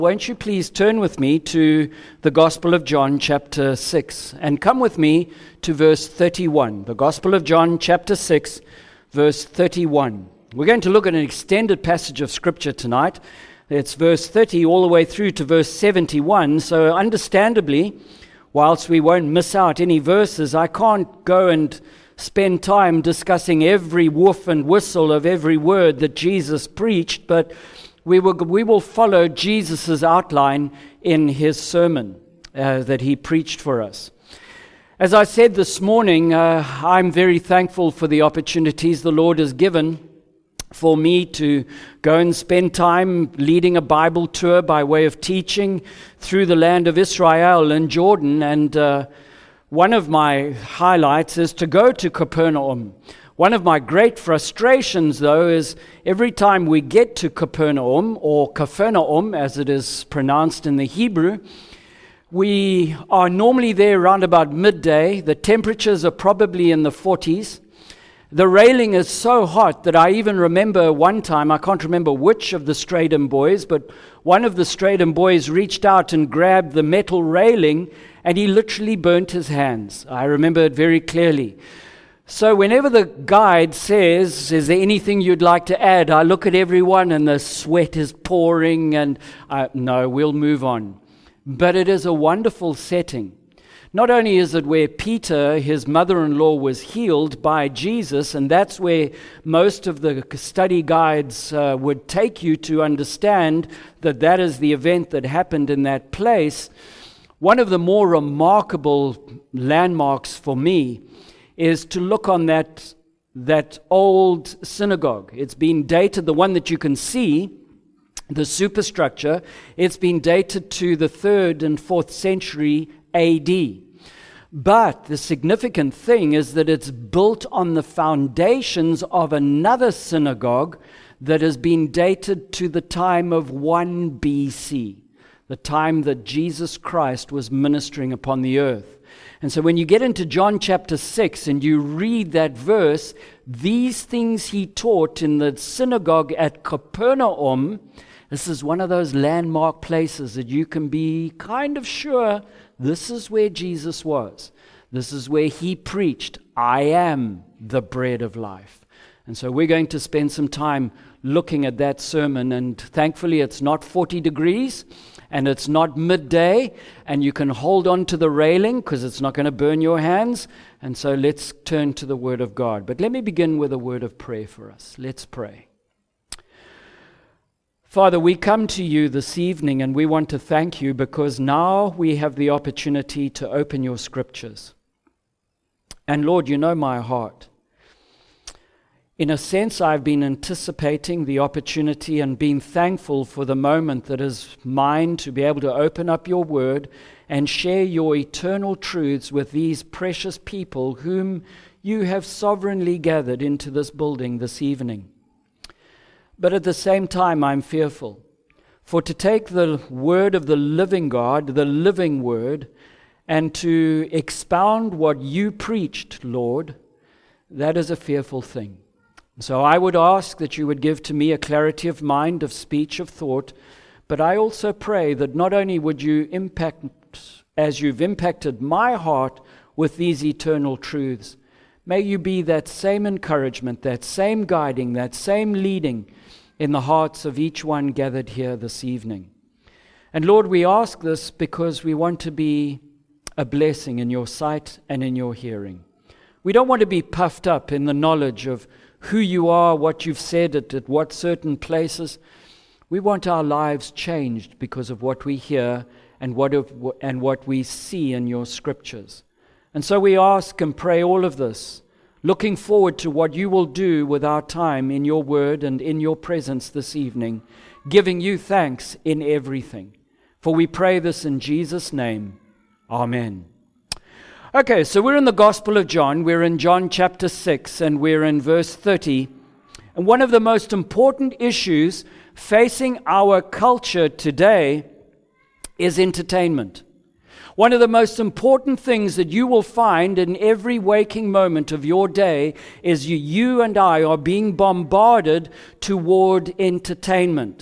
Won't you please turn with me to the Gospel of John chapter 6 and come with me to verse 31. The Gospel of John chapter 6 verse 31. We're going to look at an extended passage of Scripture tonight. It's verse 30 all the way through to verse 71. So understandably, whilst we won't miss out any verses, I can't go and spend time discussing every woof and whistle of every word that Jesus preached, but we will follow Jesus' outline in his sermon that he preached for us. As I said this morning, I'm very thankful for the opportunities the Lord has given for me to go and spend time leading a Bible tour by way of teaching through the land of Israel and Jordan. And one of my highlights is to go to Capernaum. One of my great frustrations, though, is every time we get to Capernaum, or Capernaum as it is pronounced in the Hebrew, we are normally there around about midday. The temperatures are probably in the 40s. The railing is so hot that I even remember one time, I can't remember which of the Stratham boys, but one of the Stratham boys reached out and grabbed the metal railing, and he literally burnt his hands. I remember it very clearly. So whenever the guide says, is there anything you'd like to add? I look at everyone and the sweat is pouring and no, we'll move on. But it is a wonderful setting. Not only is it where Peter, his mother-in-law, was healed by Jesus, and that's where most of the study guides would take you to understand that that is the event that happened in that place. One of the more remarkable landmarks for me is to look on that old synagogue. It's been dated, the one that you can see, the superstructure, it's been dated to the 3rd and 4th century AD. But the significant thing is that it's built on the foundations of another synagogue that has been dated to the time of 1 BC, the time that Jesus Christ was ministering upon the earth. And so when you get into John chapter 6 and you read that verse, these things he taught in the synagogue at Capernaum. This is one of those landmark places that you can be kind of sure this is where Jesus was. This is where he preached, I am the bread of life. And so we're going to spend some time looking at that sermon, and thankfully it's not 40 degrees and it's not midday, and you can hold on to the railing because it's not going to burn your hands. And so let's turn to the Word of God. But let me begin with a word of prayer for us. Let's pray. Father, we come to you this evening and we want to thank you because now we have the opportunity to open your scriptures. And Lord, you know my heart. In a sense, I've been anticipating the opportunity and being thankful for the moment that is mine to be able to open up your word and share your eternal truths with these precious people whom you have sovereignly gathered into this building this evening. But at the same time, I'm fearful. For to take the word of the living God, the living word, and to expound what you preached, Lord, that is a fearful thing. So I would ask that you would give to me a clarity of mind, of speech, of thought, but I also pray that not only would you impact, as you've impacted my heart with these eternal truths, may you be that same encouragement, that same guiding, that same leading in the hearts of each one gathered here this evening. And Lord, we ask this because we want to be a blessing in your sight and in your hearing. We don't want to be puffed up in the knowledge of who you are, what you've said at what certain places. We want our lives changed because of what we hear and what we see in your scriptures. And so we ask and pray all of this, looking forward to what you will do with our time in your word and in your presence this evening, giving you thanks in everything. For we pray this in Jesus' name. Amen. Okay, so we're in the Gospel of John. We're in John chapter 6, and we're in verse 30. And one of the most important issues facing our culture today is entertainment. One of the most important things that you will find in every waking moment of your day is you and I are being bombarded toward entertainment.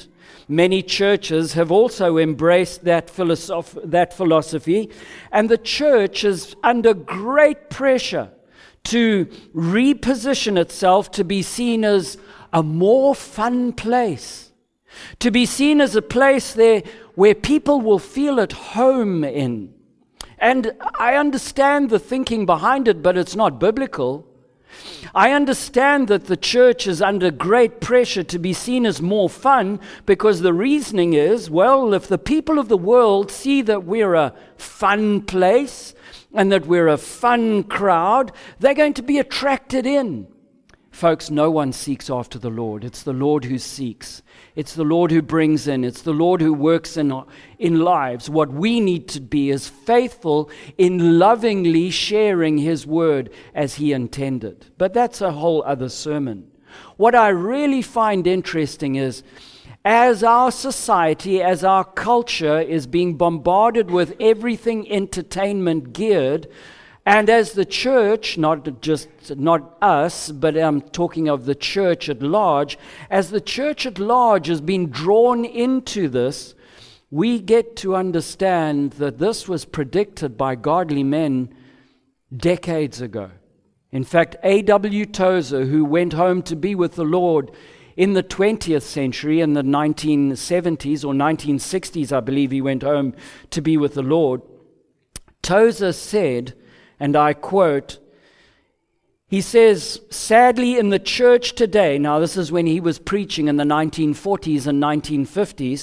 Many churches have also embraced that philosophy, and the church is under great pressure to reposition itself to be seen as a more fun place, to be seen as a place there where people will feel at home in. And I understand the thinking behind it, but it's not biblical. I understand that the church is under great pressure to be seen as more fun, because the reasoning is, well, if the people of the world see that we're a fun place and that we're a fun crowd, they're going to be attracted in. Folks, no one seeks after the Lord. It's the Lord who seeks. It's the Lord who brings in. It's the Lord who works in lives. What we need to be is faithful in lovingly sharing His word as He intended. But that's a whole other sermon. What I really find interesting is, as our society, as our culture is being bombarded with everything entertainment geared, and as the church, not us, but I'm talking of the church at large, as the church at large has been drawn into this, we get to understand that this was predicted by godly men decades ago. In fact, A.W. Tozer, who went home to be with the Lord in the 20th century, in the 1970s or 1960s, I believe he went home to be with the Lord, Tozer said, and I quote, he says, sadly in the church today, now this is when he was preaching in the 1940s and 1950s,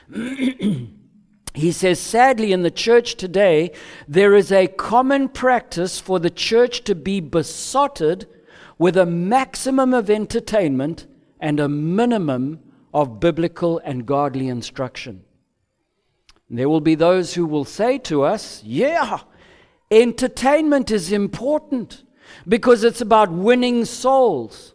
he says, sadly in the church today, there is a common practice for the church to be besotted with a maximum of entertainment and a minimum of biblical and godly instruction. There will be those who will say to us, yeah, entertainment is important because it's about winning souls.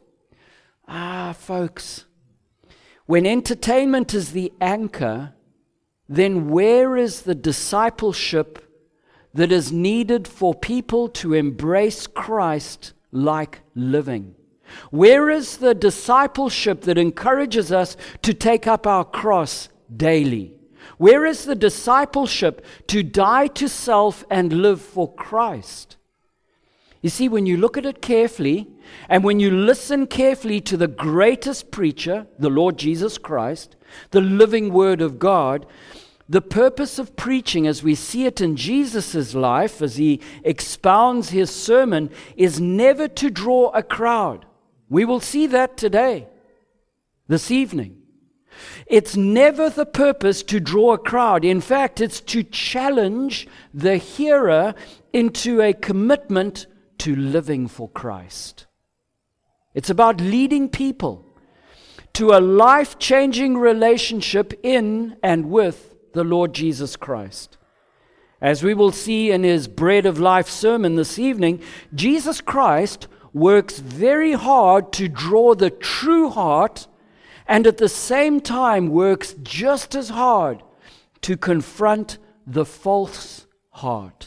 Folks, when entertainment is the anchor, then where is the discipleship that is needed for people to embrace Christ like living? Where is the discipleship that encourages us to take up our cross daily? Where is the discipleship to die to self and live for Christ? You see, when you look at it carefully, and when you listen carefully to the greatest preacher, the Lord Jesus Christ, the living Word of God, the purpose of preaching, as we see it in Jesus' life, as He expounds His sermon, is never to draw a crowd. We will see that today, this evening. It's never the purpose to draw a crowd. In fact, it's to challenge the hearer into a commitment to living for Christ. It's about leading people to a life-changing relationship in and with the Lord Jesus Christ. As we will see in His Bread of Life sermon this evening, Jesus Christ works very hard to draw the true heart, and at the same time works just as hard to confront the false heart.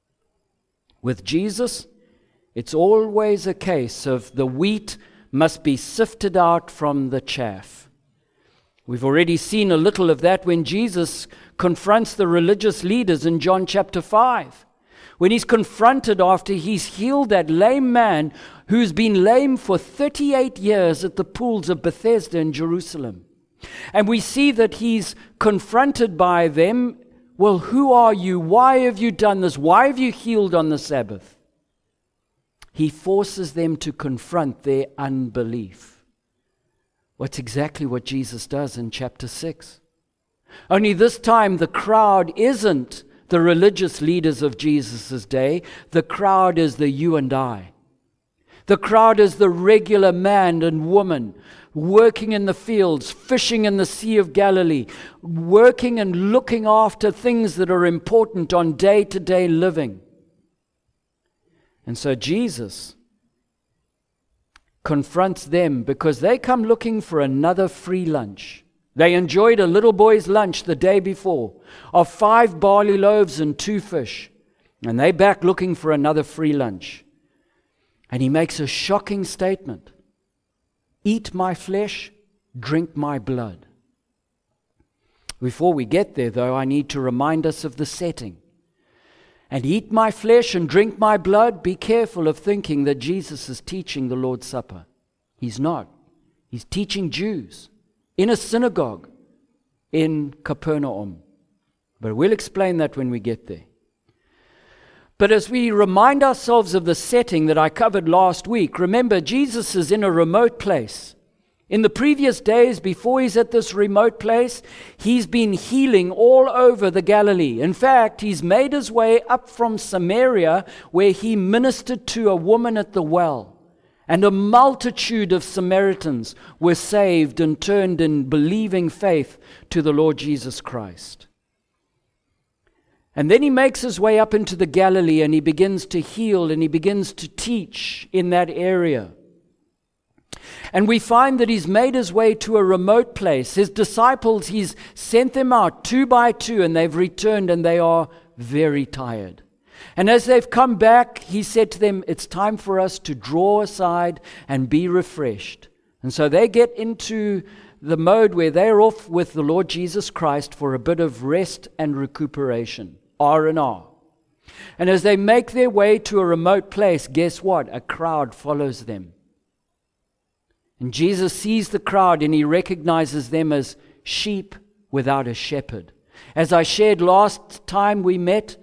With Jesus, it's always a case of the wheat must be sifted out from the chaff. We've already seen a little of that when Jesus confronts the religious leaders in John chapter 5. When He's confronted after He's healed that lame man who's been lame for 38 years at the pools of Bethesda in Jerusalem. And we see that He's confronted by them. Well, who are you? Why have you done this? Why have you healed on the Sabbath? He forces them to confront their unbelief. What's exactly what Jesus does in chapter 6. Only this time the crowd isn't the religious leaders of Jesus' day. The crowd is the you and I. The crowd is the regular man and woman working in the fields, fishing in the Sea of Galilee, working and looking after things that are important on day-to-day living. And so Jesus confronts them because they come looking for another free lunch. They enjoyed a little boy's lunch the day before of 5 barley loaves and 2 fish. And they back looking for another free lunch. And He makes a shocking statement. Eat my flesh, drink my blood. Before we get there, though, I need to remind us of the setting. And eat my flesh and drink my blood. Be careful of thinking that Jesus is teaching the Lord's Supper. He's not. He's teaching Jews in a synagogue in Capernaum. But we'll explain that when we get there. But as we remind ourselves of the setting that I covered last week, remember, Jesus is in a remote place. In the previous days, before he's at this remote place, he's been healing all over the Galilee. In fact, he's made his way up from Samaria, where he ministered to a woman at the well. And a multitude of Samaritans were saved and turned in believing faith to the Lord Jesus Christ. And then he makes his way up into the Galilee, and he begins to heal and he begins to teach in that area. And we find that he's made his way to a remote place. His disciples, he's sent them out 2 by 2, and they've returned, and they are very tired. And as they've come back, he said to them, it's time for us to draw aside and be refreshed. And so they get into the mode where they're off with the Lord Jesus Christ for a bit of rest and recuperation, R&R. And as they make their way to a remote place, guess what? A crowd follows them. And Jesus sees the crowd, and he recognizes them as sheep without a shepherd. As I shared last time we met,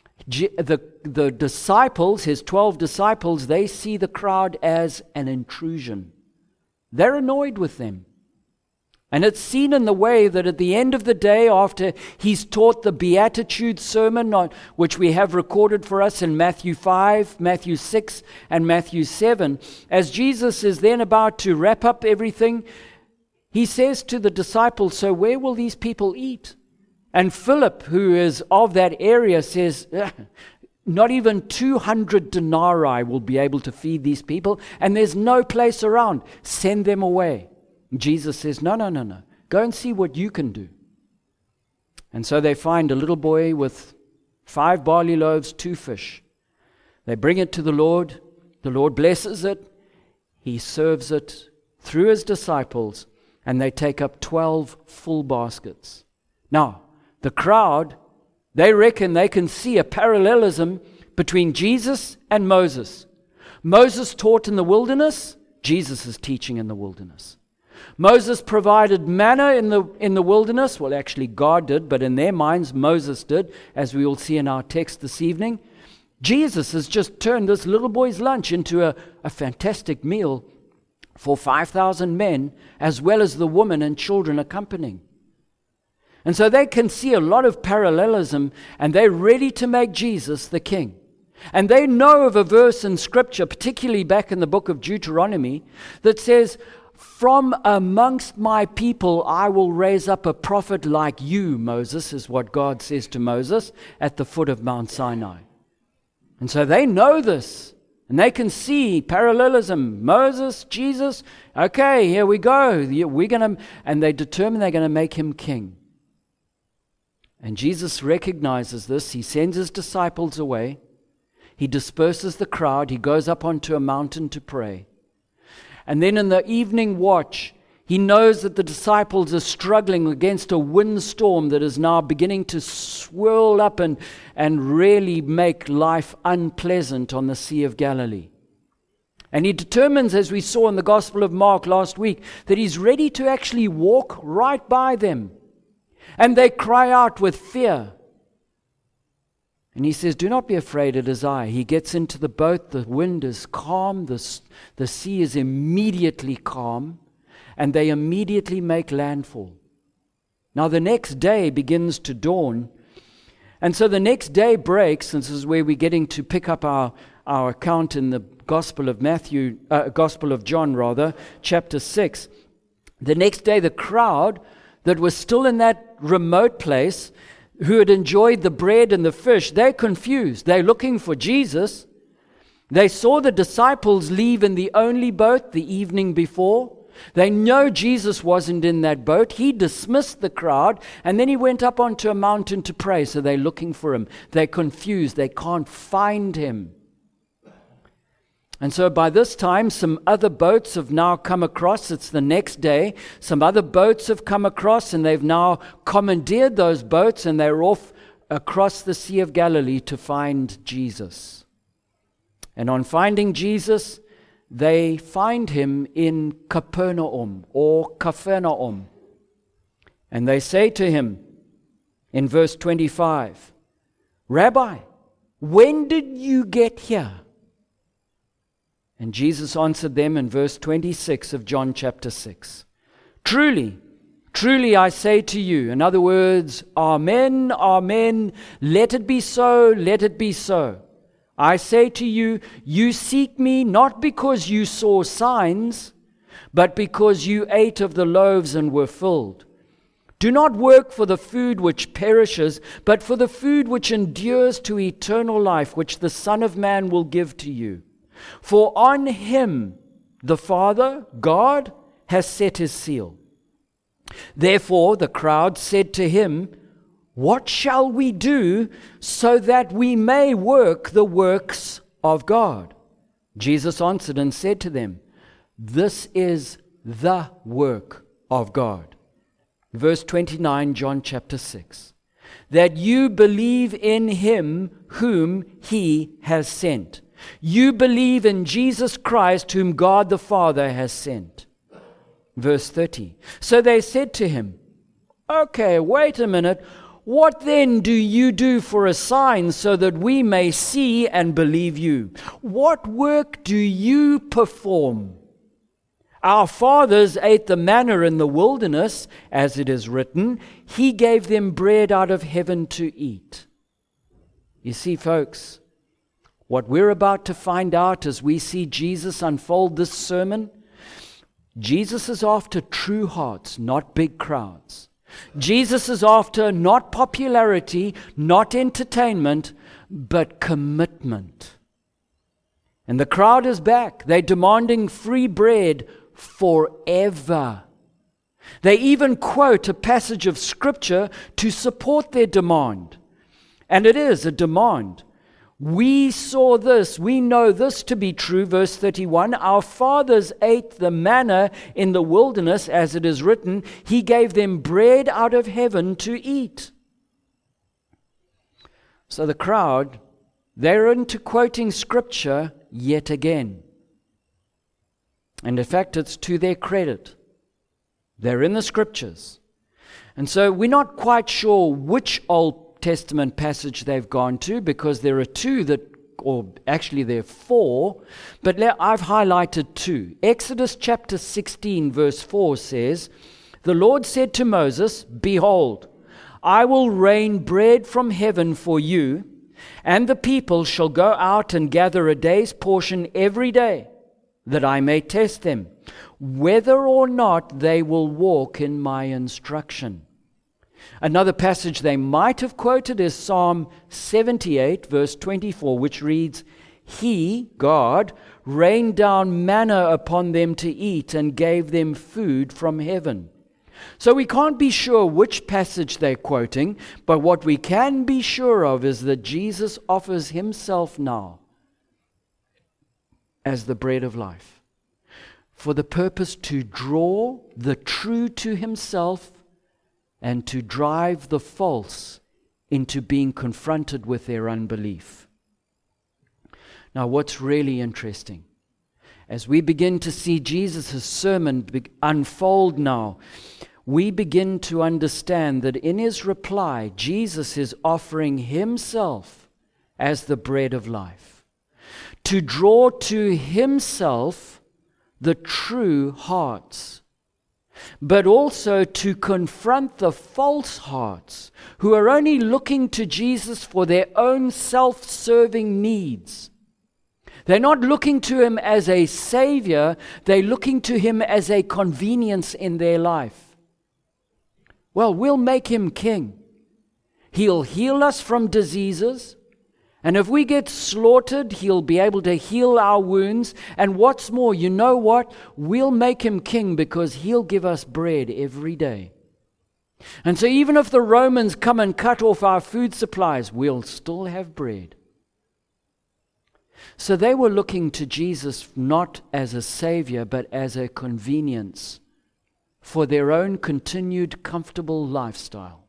the disciples, his 12 disciples, they see the crowd as an intrusion. They're annoyed with them. And it's seen in the way that at the end of the day, after he's taught the Beatitudes sermon, which we have recorded for us in Matthew 5, Matthew 6, and Matthew 7, as Jesus is then about to wrap up everything, he says to the disciples, so where will these people eat? And Philip, who is of that area, says, not even 200 denarii will be able to feed these people, and there's no place around. Send them away. Jesus says, no. Go and see what you can do. And so they find a little boy with 5 barley loaves, 2 fish. They bring it to the Lord. The Lord blesses it. He serves it through his disciples, and they take up 12 full baskets. Now, the crowd, they reckon they can see a parallelism between Jesus and Moses. Moses taught in the wilderness. Jesus is teaching in the wilderness. Moses provided manna in the wilderness. Well, actually God did, but in their minds Moses did, as we will see in our text this evening. Jesus has just turned this little boy's lunch into a fantastic meal for 5,000 men, as well as the women and children accompanying. And so they can see a lot of parallelism, and they're ready to make Jesus the king. And they know of a verse in Scripture, particularly back in the book of Deuteronomy, that says, from amongst my people I will raise up a prophet like you, Moses, is what God says to Moses at the foot of Mount Sinai. And so they know this, and they can see parallelism. Moses, Jesus, okay, here we go. And they determine they're going to make him king. And Jesus recognizes this. He sends his disciples away. He disperses the crowd. He goes up onto a mountain to pray. And then in the evening watch, he knows that the disciples are struggling against a windstorm that is now beginning to swirl up and really make life unpleasant on the Sea of Galilee. And he determines, as we saw in the Gospel of Mark last week, that he's ready to actually walk right by them. And they cry out with fear. And he says, do not be afraid, it is I. He gets into the boat, the wind is calm, the sea is immediately calm, and they immediately make landfall. Now the next day begins to dawn, and so the next day breaks, and this is where we're getting to pick up our account in the Gospel of John, chapter 6. The next day the crowd that was still in that remote place, who had enjoyed the bread and the fish, they're confused. They're looking for Jesus. They saw the disciples leave in the only boat the evening before. They know Jesus wasn't in that boat. He dismissed the crowd, and then he went up onto a mountain to pray. So they're looking for him. They're confused. They can't find him. And so by this time, some other boats have now come across. It's the next day. Some other boats have come across, and they've now commandeered those boats, and they're off across the Sea of Galilee to find Jesus. And on finding Jesus, they find him in Capernaum or Capharnaum. And they say to him in verse 25, "Rabbi, when did you get here?" And Jesus answered them in verse 26 of John chapter 6. "Truly, truly I say to you," in other words, Amen, Amen, let it be so, let it be so. "I say to you, you seek me not because you saw signs, but because you ate of the loaves and were filled. Do not work for the food which perishes, but for the food which endures to eternal life, which the Son of Man will give to you. For on him the Father, God, has set his seal." Therefore the crowd said to him, "What shall we do so that we may work the works of God?" Jesus answered and said to them, "This is the work of God." Verse 29, John chapter 6. "That you believe in him whom he has sent." You believe in Jesus Christ, whom God the Father has sent. Verse 30. So they said to him, "Okay, wait a minute. What then do you do for a sign so that we may see and believe you? What work do you perform? Our fathers ate the manna in the wilderness, as it is written, he gave them bread out of heaven to eat." You see, folks, what we're about to find out as we see Jesus unfold this sermon, Jesus is after true hearts, not big crowds. Jesus is after not popularity, not entertainment, but commitment. And the crowd is back. They're demanding free bread forever. They even quote a passage of Scripture to support their demand. And it is a demand. We saw this, we know this to be true, verse 31. Our fathers ate the manna in the wilderness, as it is written, he gave them bread out of heaven to eat. So the crowd, they're into quoting Scripture yet again. And in fact, it's to their credit. They're in the Scriptures. And so we're not quite sure which Old Testament passage they've gone to, because there are two that, or actually there are four, but I've highlighted two. Exodus chapter 16 verse 4 says, "The Lord said to Moses, Behold, I will rain bread from heaven for you, and the people shall go out and gather a day's portion every day, that I may test them, whether or not they will walk in my instruction." Another passage they might have quoted is Psalm 78, verse 24, which reads, "He, God, rained down manna upon them to eat and gave them food from heaven." So we can't be sure which passage they're quoting, but what we can be sure of is that Jesus offers himself now as the bread of life, for the purpose to draw the true to himself and to drive the false into being confronted with their unbelief. Now, what's really interesting, as we begin to see Jesus' sermon unfold now, we begin to understand that in his reply, Jesus is offering himself as the bread of life, to draw to himself the true hearts, but also to confront the false hearts who are only looking to Jesus for their own self-serving needs. They're not looking to him as a savior, they're looking to him as a convenience in their life. Well, we'll make him king. He'll heal us from diseases. And if we get slaughtered, he'll be able to heal our wounds. And what's more, you know what? We'll make him king because he'll give us bread every day. And so even if the Romans come and cut off our food supplies, we'll still have bread. So they were looking to Jesus not as a savior, but as a convenience for their own continued comfortable lifestyle.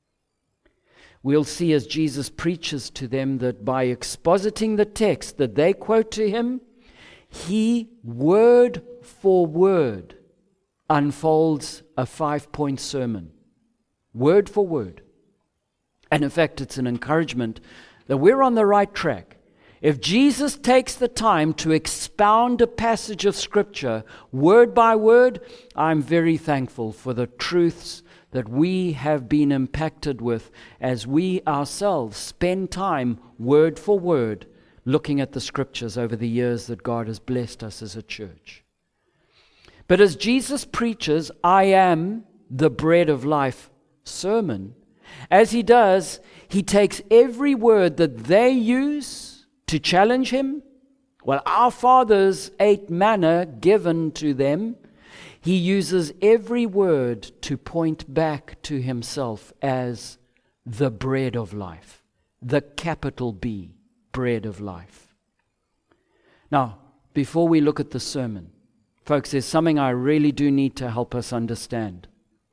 We'll see as Jesus preaches to them that by expositing the text that they quote to him, he, word for word, unfolds a 5-point sermon, word for word. And in fact, it's an encouragement that we're on the right track. If Jesus takes the time to expound a passage of Scripture word by word, I'm very thankful for the truths that we have been impacted with as we ourselves spend time word for word looking at the Scriptures over the years that God has blessed us as a church. But as Jesus preaches, I am the bread of life sermon, as he does, he takes every word that they use to challenge him. Well, our fathers ate manna given to them. He uses every word to point back to himself as the bread of life, the capital B, bread of life. Now, before we look at the sermon, folks, there's something I really do need to help us understand.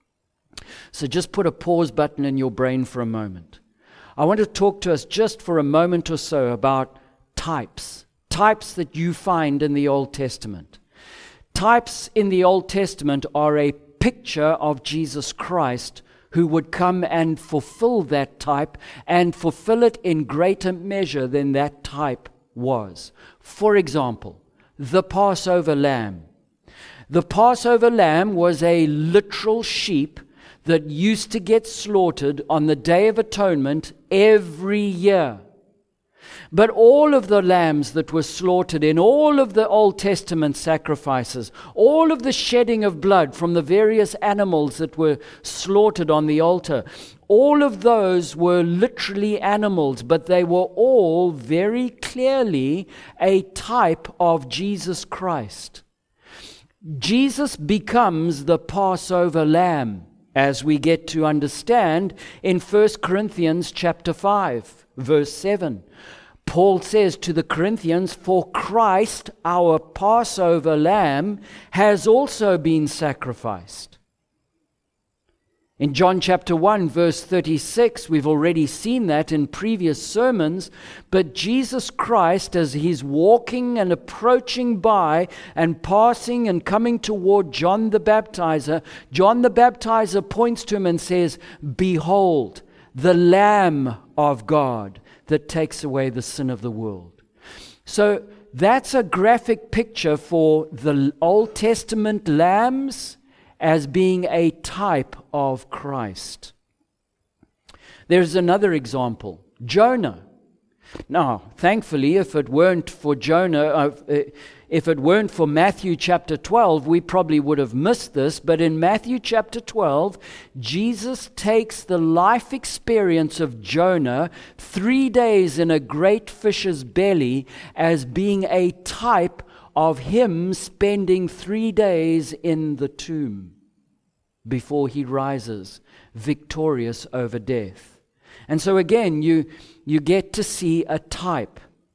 So just put a pause button in your brain for a moment. I want to talk to us just for a moment or so about types that you find in the Old Testament. Types in the Old Testament are a picture of Jesus Christ who would come and fulfill that type and fulfill it in greater measure than that type was. For example, the Passover lamb. The Passover lamb was a literal sheep that used to get slaughtered on the Day of Atonement every year. But all of the lambs that were slaughtered in all of the Old Testament sacrifices, all of the shedding of blood from the various animals that were slaughtered on the altar, all of those were literally animals, but they were all very clearly a type of Jesus Christ. Jesus becomes the Passover lamb, as we get to understand in 1 Corinthians chapter 5, verse 7. Paul says to the Corinthians, "For Christ, our Passover lamb, has also been sacrificed." In John chapter 1, verse 36, we've already seen that in previous sermons, but Jesus Christ, as he's walking and approaching by and passing and coming toward John the Baptizer points to him and says, "Behold, the Lamb of God that takes away the sin of the world." So that's a graphic picture for the Old Testament lambs as being a type of Christ. There's another example, Jonah. Now, thankfully, if it weren't for Jonah, if it weren't for Matthew chapter 12, we probably would have missed this. But in Matthew chapter 12, Jesus takes the life experience of Jonah, 3 days in a great fish's belly, as being a type of him spending 3 days in the tomb before he rises victorious over death. And so again, you get to see a type.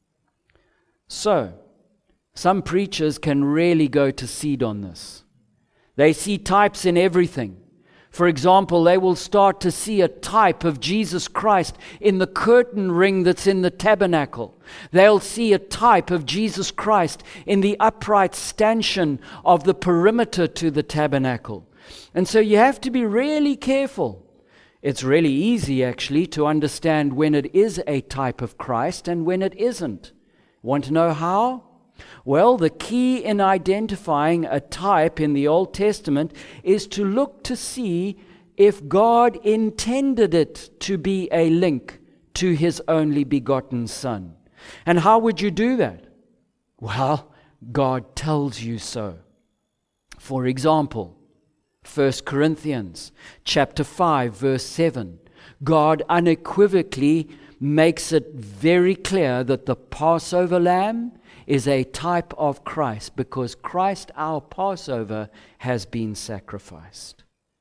So, some preachers can really go to seed on this. They see types in everything. For example, they will start to see a type of Jesus Christ in the curtain ring that's in the tabernacle. They'll see a type of Jesus Christ in the upright stanchion of the perimeter to the tabernacle. And so you have to be really careful. It's really easy, actually, to understand when it is a type of Christ and when it isn't. Want to know how? Well, the key in identifying a type in the Old Testament is to look to see if God intended it to be a link to His only begotten Son. And how would you do that? Well, God tells you so. For example, 1 Corinthians chapter 5, verse 7. God unequivocally makes it very clear that the Passover lamb is a type of Christ, because Christ, our Passover, has been sacrificed.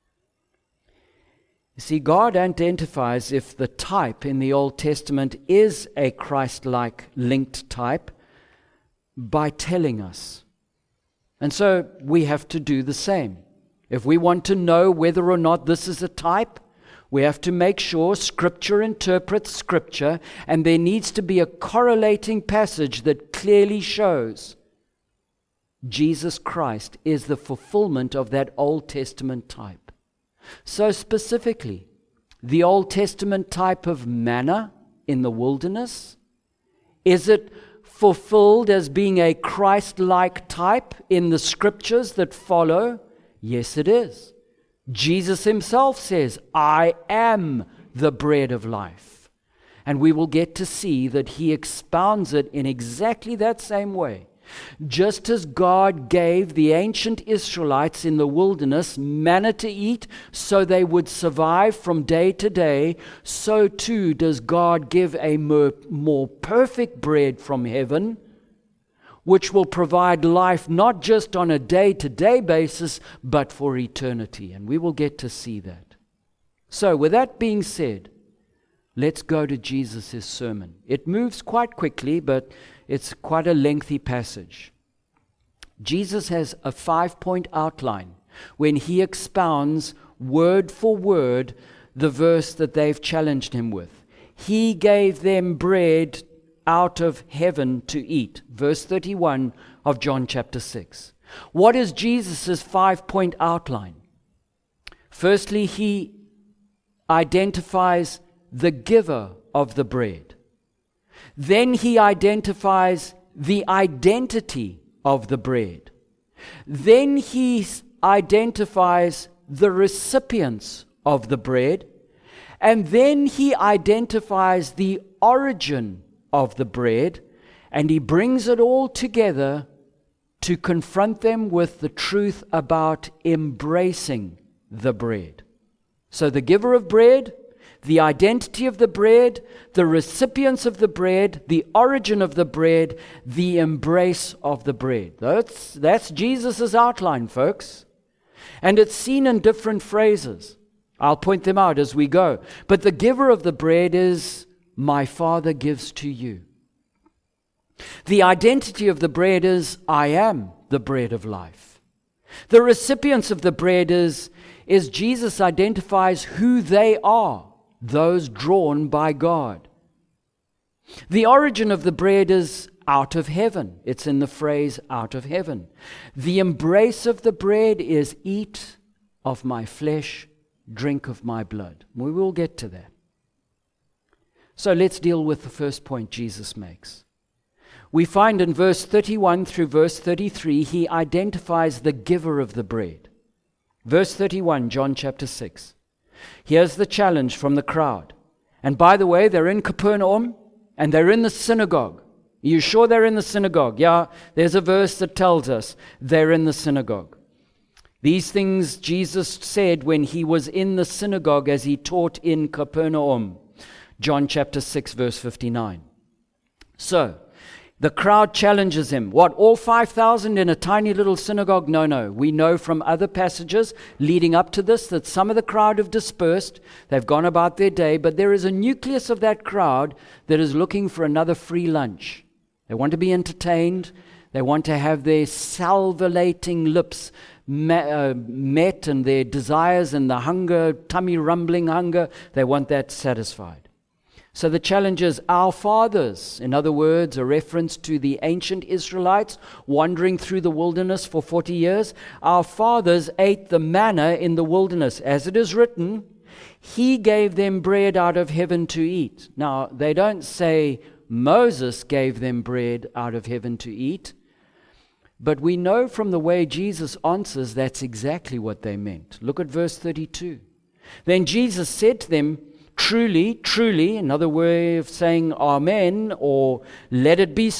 You see, God identifies if the type in the Old Testament is a Christ-like linked type by telling us. And so we have to do the same. If we want to know whether or not this is a type, we have to make sure Scripture interprets Scripture, and there needs to be a correlating passage that clearly shows Jesus Christ is the fulfillment of that Old Testament type. So specifically, the Old Testament type of manna in the wilderness, is it fulfilled as being a Christ-like type in the Scriptures that follow? Yes, it is. Jesus himself says, I am the bread of life. And we will get to see that he expounds it in exactly that same way. Just as God gave the ancient Israelites in the wilderness manna to eat so they would survive from day to day, so too does God give a more perfect bread from heaven, which will provide life not just on a day-to-day basis, but for eternity. And we will get to see that. So, with that being said, let's go to Jesus' sermon. It moves quite quickly, but it's quite a lengthy passage. Jesus has a 5-point outline when he expounds word for word the verse that they've challenged him with. He gave them bread out of heaven to eat. Verse 31 of John chapter 6. What is Jesus' 5-point outline? Firstly, he identifies the giver of the bread. Then he identifies the identity of the bread. Then he identifies the recipients of the bread. And then he identifies the origin of the bread. And he brings it all together to confront them with the truth about embracing the bread. So the giver of bread, the identity of the bread, the recipients of the bread, the origin of the bread, the embrace of the bread. That's Jesus' outline, folks. And it's seen in different phrases. I'll point them out as we go. But the giver of the bread is, my Father gives to you. The identity of the bread is, I am the bread of life. The recipients of the bread is Jesus identifies who they are. Those drawn by God. The origin of the bread is out of heaven. It's in the phrase out of heaven. The embrace of the bread is eat of my flesh, drink of my blood. We will get to that. So let's deal with the first point Jesus makes. We find in verse 31 through verse 33, he identifies the giver of the bread. Verse 31, John chapter 6. Here's the challenge from the crowd. And by the way, they're in Capernaum and they're in the synagogue. Are you sure they're in the synagogue? Yeah, there's a verse that tells us they're in the synagogue. These things Jesus said when he was in the synagogue as he taught in Capernaum. John chapter 6, verse 59. So, the crowd challenges him. What, all 5,000 in a tiny little synagogue? No. We know from other passages leading up to this that some of the crowd have dispersed. They've gone about their day, but there is a nucleus of that crowd that is looking for another free lunch. They want to be entertained. They want to have their salivating lips met and their desires and the hunger, tummy rumbling hunger, they want that satisfied. So the challenge is our fathers, in other words, a reference to the ancient Israelites wandering through the wilderness for 40 years. Our fathers ate the manna in the wilderness. As it is written, he gave them bread out of heaven to eat. Now, they don't say Moses gave them bread out of heaven to eat, but we know from the way Jesus answers that's exactly what they meant. Look at verse 32. Then Jesus said to them, truly, truly, another way of saying amen, or let it be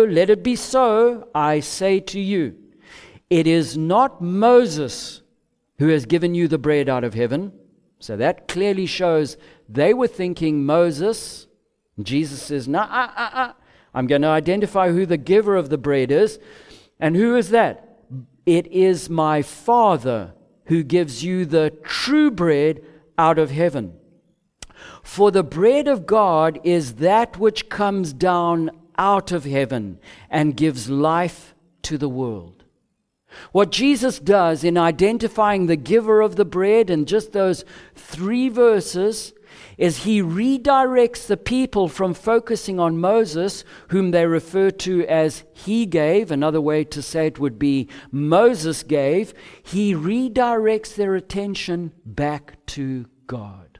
so, I say to you, it is not Moses who has given you the bread out of heaven. So that clearly shows they were thinking Moses. Jesus says, I'm going to identify who the giver of the bread is. And who is that? It is my Father who gives you the true bread out of heaven. For the bread of God is that which comes down out of heaven and gives life to the world. What Jesus does in identifying the giver of the bread in just those 3 verses is he redirects the people from focusing on Moses, whom they refer to as he gave. Another way to say it would be Moses gave. He redirects their attention back to God.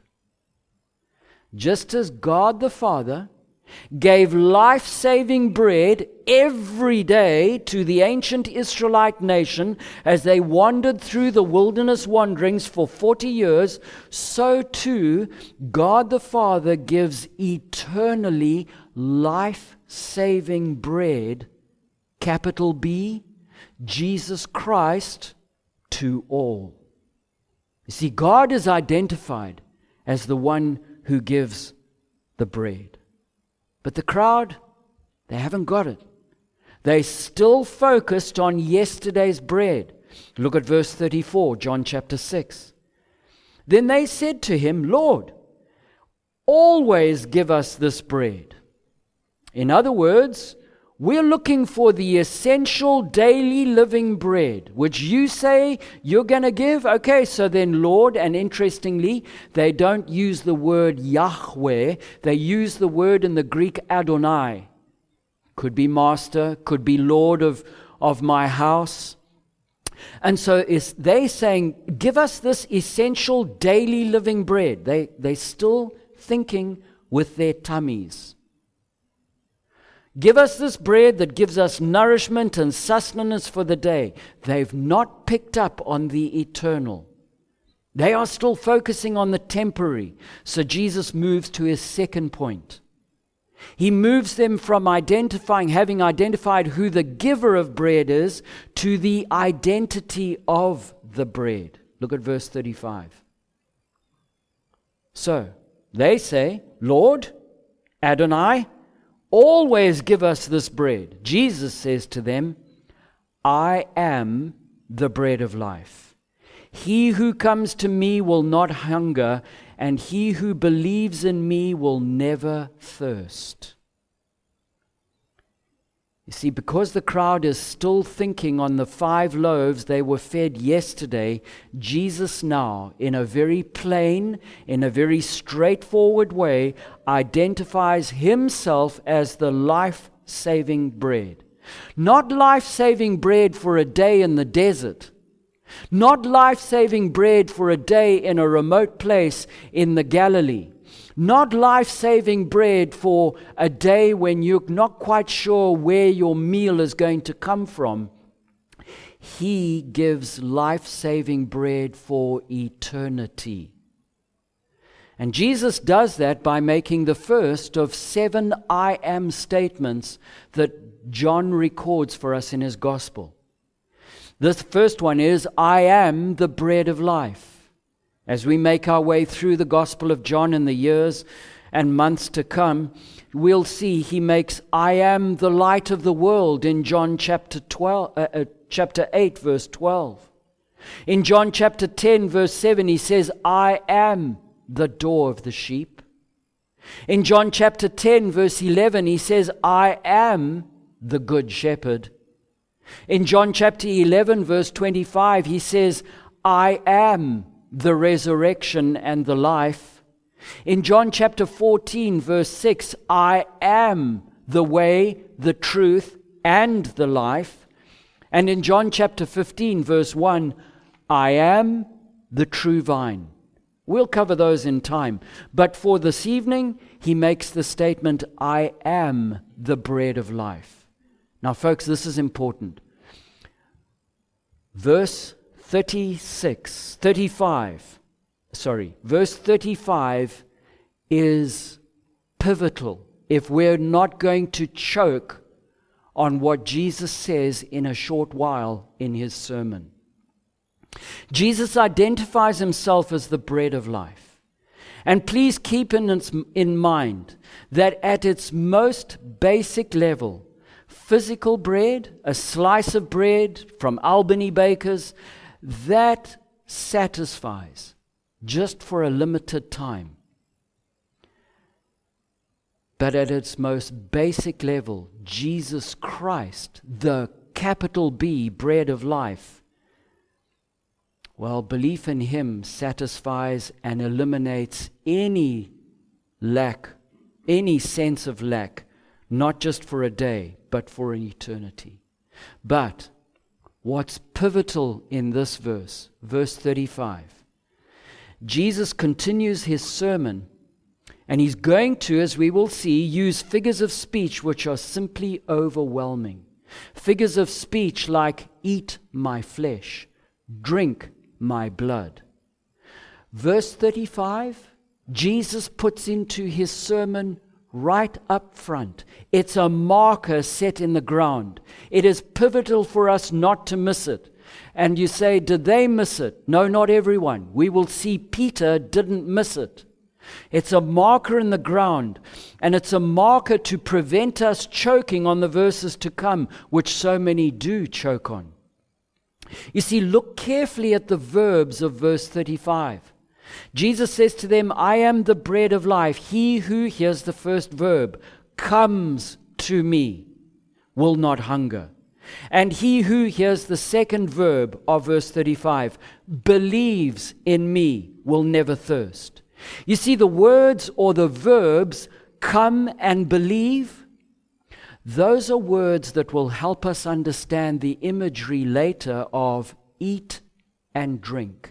Just as God the Father gave life-saving bread every day to the ancient Israelite nation as they wandered through the wilderness wanderings for 40 years, so too God the Father gives eternally life-saving bread, capital B, Jesus Christ, to all. You see, God is identified as the one who gives the bread. But the crowd, they haven't got it. They still focused on yesterday's bread. Look at verse 34, John chapter 6. Then they said to him, Lord, always give us this bread. In other words, we're looking for the essential daily living bread, which you say you're going to give. Okay, so then Lord, and interestingly, they don't use the word Yahweh. They use the word in the Greek Adonai. Could be master, could be Lord of my house. And so they saying, give us this essential daily living bread. They're still thinking with their tummies. Give us this bread that gives us nourishment and sustenance for the day. They've not picked up on the eternal. They are still focusing on the temporary. So Jesus moves to his second point. He moves them from having identified who the giver of bread is, to the identity of the bread. Look at verse 35. So they say, Lord, Adonai, always give us this bread. Jesus says to them, I am the bread of life. He who comes to me will not hunger, and he who believes in me will never thirst. You see, because the crowd is still thinking on the 5 loaves they were fed yesterday, Jesus now, in a very plain, in a very straightforward way, identifies himself as the life-saving bread. Not life-saving bread for a day in the desert. Not life-saving bread for a day in a remote place in the Galilee. Not life-saving bread for a day when you're not quite sure where your meal is going to come from. He gives life-saving bread for eternity. And Jesus does that by making the first of 7 I am statements that John records for us in his gospel. This first one is, I am the bread of life. As we make our way through the Gospel of John in the years and months to come, we'll see he makes, I am the light of the world in John chapter 8, verse 12. In John chapter 10, verse 7, he says, I am the door of the sheep. In John chapter 10, verse 11, he says, I am the good shepherd. In John chapter 11, verse 25, he says, I am the resurrection and the life. In John chapter 14, verse 6, I am the way, the truth, and the life. And in John chapter 15, verse 1, I am the true vine. We'll cover those in time. But for this evening, he makes the statement, I am the bread of life. Now, folks, this is important. Verse 35 is pivotal if we're not going to choke on what Jesus says in a short while in his sermon. Jesus identifies himself as the bread of life. And please keep in mind that at its most basic level, physical bread, a slice of bread from Albany Bakers, that satisfies just for a limited time. But at its most basic level, Jesus Christ, the capital B, bread of life, well, belief in Him satisfies and eliminates any lack, any sense of lack, not just for a day, but for an eternity. But what's pivotal in this verse, verse 35, Jesus continues His sermon, and He's going to, as we will see, use figures of speech which are simply overwhelming. Figures of speech like, eat my flesh, drink my blood. Verse 35, Jesus puts into His sermon right up front. It's a marker set in the ground. It is pivotal for us not to miss it. And you say, did they miss it? No, not everyone. We will see Peter didn't miss it. It's a marker in the ground, and it's a marker to prevent us choking on the verses to come, which so many do choke on. You see, look carefully at the verbs of verse 35. Jesus says to them, I am the bread of life. He who, here's the first verb, comes to me will not hunger. And he who, here's the second verb of verse 35, believes in me will never thirst. You see, the words or the verbs come and believe, those are words that will help us understand the imagery later of eat and drink.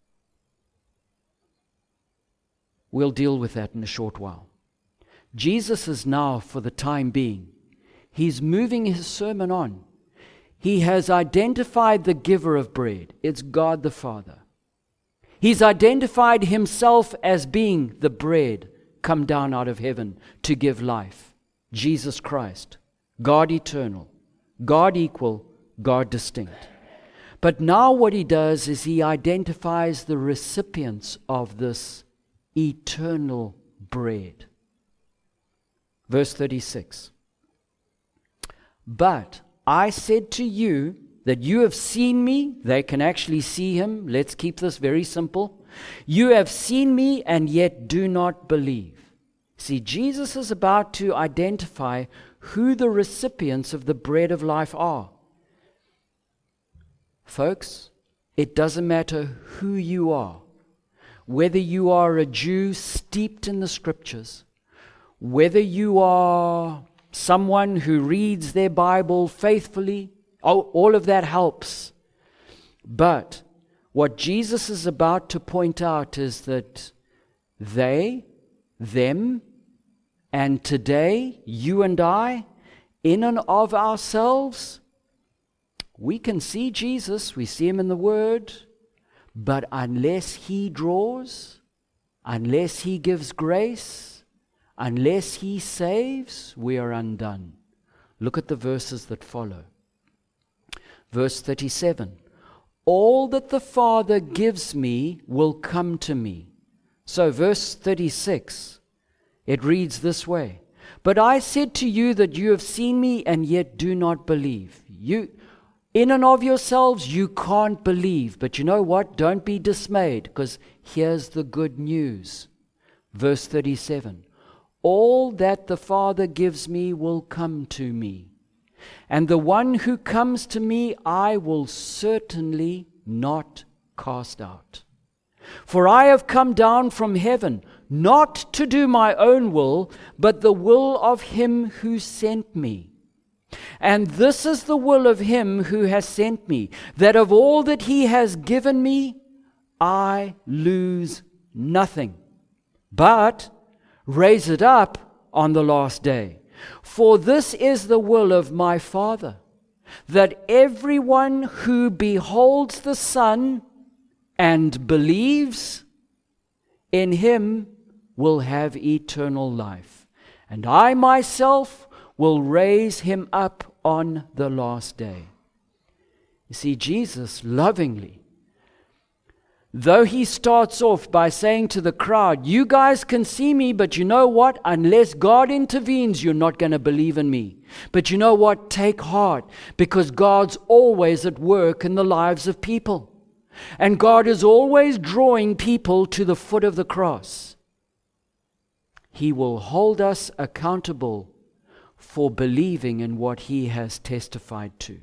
We'll deal with that in a short while. Jesus is now, for the time being, He's moving His sermon on. He has identified the giver of bread. It's God the Father. He's identified Himself as being the bread come down out of heaven to give life. Jesus Christ, God eternal, God equal, God distinct. But now what He does is He identifies the recipients of this eternal bread. Verse 36. But I said to you that you have seen me. They can actually see Him. Let's keep this very simple. You have seen me and yet do not believe. See, Jesus is about to identify who the recipients of the bread of life are. Folks, it doesn't matter who you are, whether you are a Jew steeped in the Scriptures, whether you are someone who reads their Bible faithfully, all of that helps. But what Jesus is about to point out is that they, them, and today, you and I, in and of ourselves, we can see Jesus, we see Him in the Word, but unless He draws, unless He gives grace, unless He saves, we are undone. Look at the verses that follow. Verse 37, all that the Father gives me will come to me. So verse 36, it reads this way, but I said to you that you have seen me and yet do not believe. You, in and of yourselves, you can't believe. But you know what? Don't be dismayed, because here's the good news. Verse 37, all that the Father gives me will come to me. And the one who comes to me, I will certainly not cast out. For I have come down from heaven, not to do my own will, but the will of Him who sent me. And this is the will of Him who has sent me, that of all that He has given me, I lose nothing, but raise it up on the last day. For this is the will of my Father, that everyone who beholds the Son and believes in Him will have eternal life. And I myself will raise him up on the last day. You see, Jesus lovingly, though He starts off by saying to the crowd, you guys can see me, but you know what? Unless God intervenes, you're not going to believe in me. But you know what? Take heart, because God's always at work in the lives of people. And God is always drawing people to the foot of the cross. He will hold us accountable for believing in what He has testified to.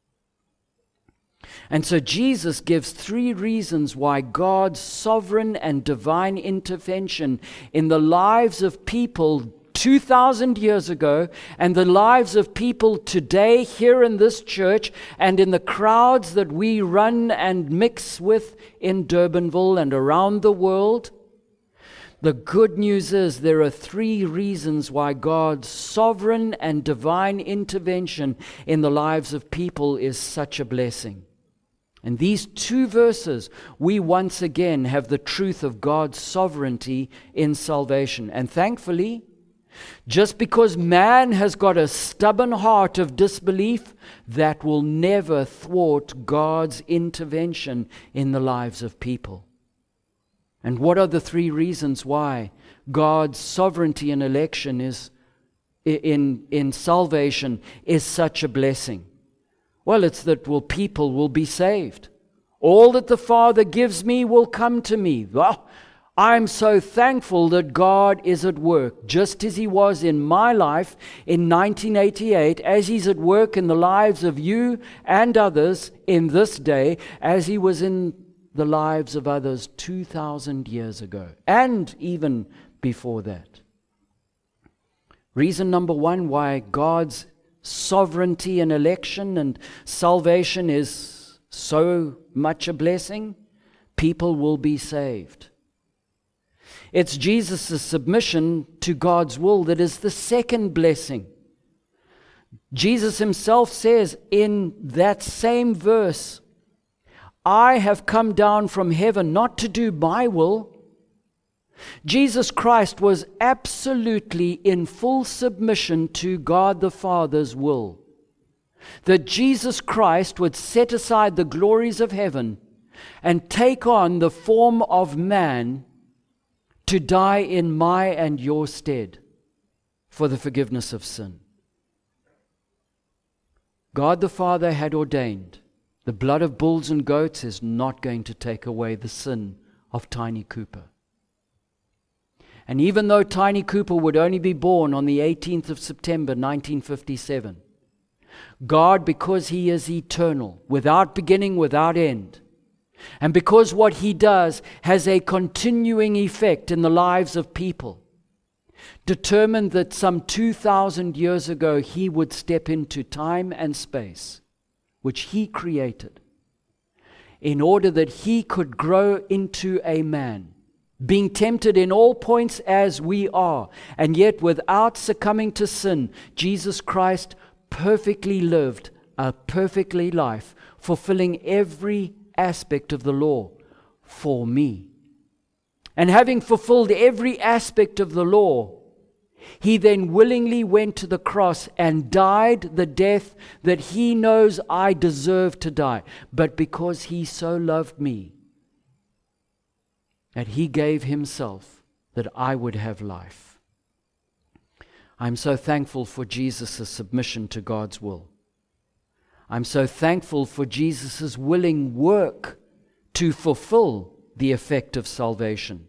And so Jesus gives 3 reasons why God's sovereign and divine intervention in the lives of people 2,000 years ago and the lives of people today here in this church and in the crowds that we run and mix with in Durbanville and around the world. The good news is there are 3 reasons why God's sovereign and divine intervention in the lives of people is such a blessing. In these 2 verses, we once again have the truth of God's sovereignty in salvation. And thankfully, just because man has got a stubborn heart of disbelief, that will never thwart God's intervention in the lives of people. And what are the 3 reasons why God's sovereignty in election is in salvation is such a blessing? Well, it's that people will be saved. All that the Father gives me will come to me. Well, I'm so thankful that God is at work, just as He was in my life in 1988, as He's at work in the lives of you and others in this day, as He was in the lives of others 2,000 years ago, and even before that. Reason number 1 why God's sovereignty in election and salvation is so much a blessing: people will be saved. It's Jesus' submission to God's will that is the second blessing. Jesus Himself says in that same verse, I have come down from heaven not to do my will. Jesus Christ was absolutely in full submission to God the Father's will. That Jesus Christ would set aside the glories of heaven and take on the form of man to die in my and your stead for the forgiveness of sin. God the Father had ordained the blood of bulls and goats is not going to take away the sin of Tiny Cooper. And even though Tiny Cooper would only be born on the 18th of September 1957, God, because He is eternal, without beginning, without end, and because what He does has a continuing effect in the lives of people, determined that some 2,000 years ago He would step into time and space, which He created, in order that He could grow into a man, being tempted in all points as we are, and yet without succumbing to sin. Jesus Christ perfectly lived a perfectly life, fulfilling every aspect of the law for me. And having fulfilled every aspect of the law, He then willingly went to the cross and died the death that He knows I deserve to die. But because He so loved me, that He gave Himself that I would have life. I'm so thankful for Jesus' submission to God's will. I'm so thankful for Jesus' willing work to fulfill the effect of salvation.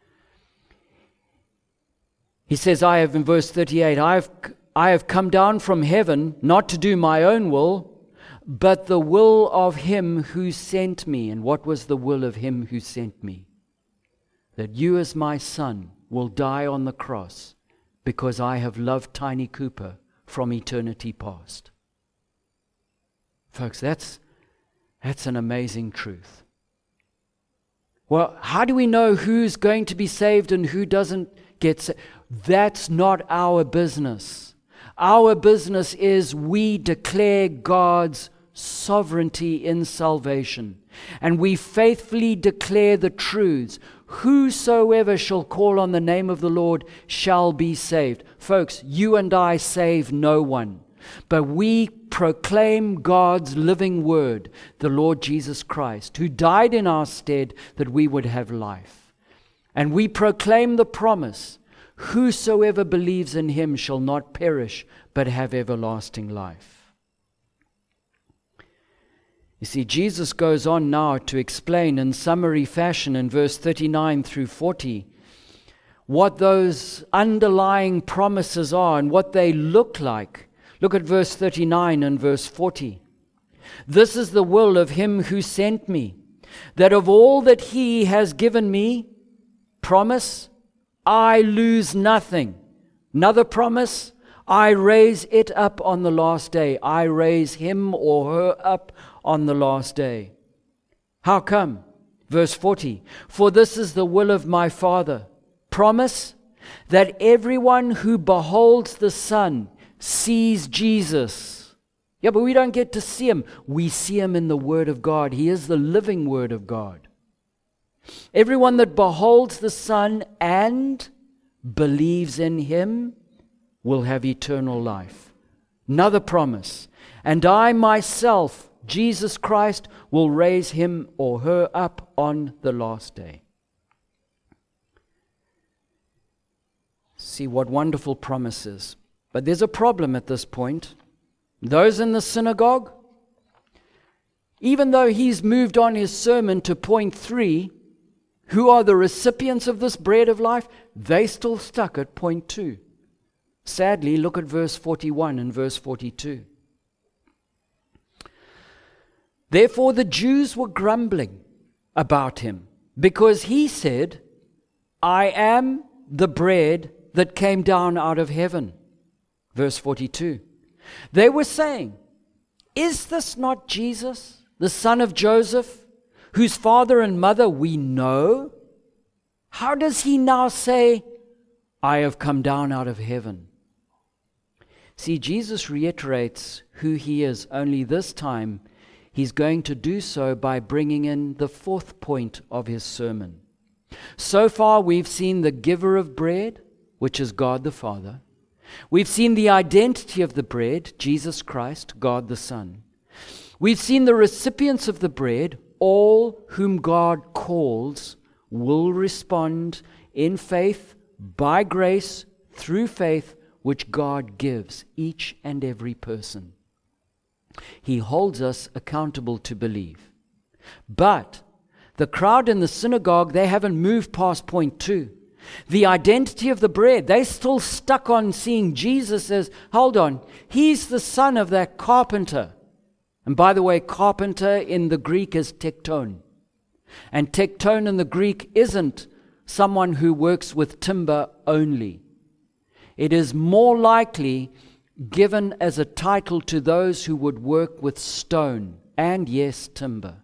He says, in verse 38, I have come down from heaven not to do my own will, but the will of Him who sent me. And what was the will of Him who sent me? That you as my son will die on the cross because I have loved Tiny Cooper from eternity past. Folks, that's an amazing truth. Well, how do we know who's going to be saved and who doesn't get saved? That's not our business. Our business is we declare God's sovereignty in salvation, and we faithfully declare the truths. Whosoever shall call on the name of the Lord shall be saved. Folks, you and I save no one, but we proclaim God's living word, the Lord Jesus Christ, who died in our stead that we would have life. And we proclaim the promise, whosoever believes in Him shall not perish, but have everlasting life. You see, Jesus goes on now to explain in summary fashion in verse 39 through 40 what those underlying promises are and what they look like. Look at verse 39 and verse 40. This is the will of him who sent me, that of all that he has given me, promise, I lose nothing. Another promise, I raise it up on the last day. I raise him or her up on the last day. How come? Verse 40, for this is the will of my Father. Promise that everyone who beholds the Son sees Jesus. Yeah, but we don't get to see him. We see him in the Word of God. He is the living Word of God. Everyone that beholds the Son and believes in him will have eternal life. Another promise. And I myself, Jesus Christ, will raise him or her up on the last day. See what wonderful promises. But there's a problem at this point. Those in the synagogue, even though he's moved on his sermon to point 3, who are the recipients of this bread of life, they still stuck at point 2. Sadly, look at verse 41 and verse 42. Therefore the Jews were grumbling about him, because he said, I am the bread that came down out of heaven. Verse 42. They were saying, is this not Jesus, the son of Joseph, whose father and mother we know? How does he now say, I have come down out of heaven? See, Jesus reiterates who he is, only this time he's going to do so by bringing in the 4th point of his sermon. So far we've seen the giver of bread, which is God the Father. We've seen the identity of the bread, Jesus Christ, God the Son. We've seen the recipients of the bread, all whom God calls will respond in faith, by grace, through faith, which God gives each and every person. He holds us accountable to believe. But the crowd in the synagogue, they haven't moved past point 2. The identity of the bread, they still stuck on seeing Jesus as, hold on, he's the son of that carpenter. And by the way, carpenter in the Greek is tekton. And tekton in the Greek isn't someone who works with timber only. It is more likely given as a title to those who would work with stone and, yes, timber.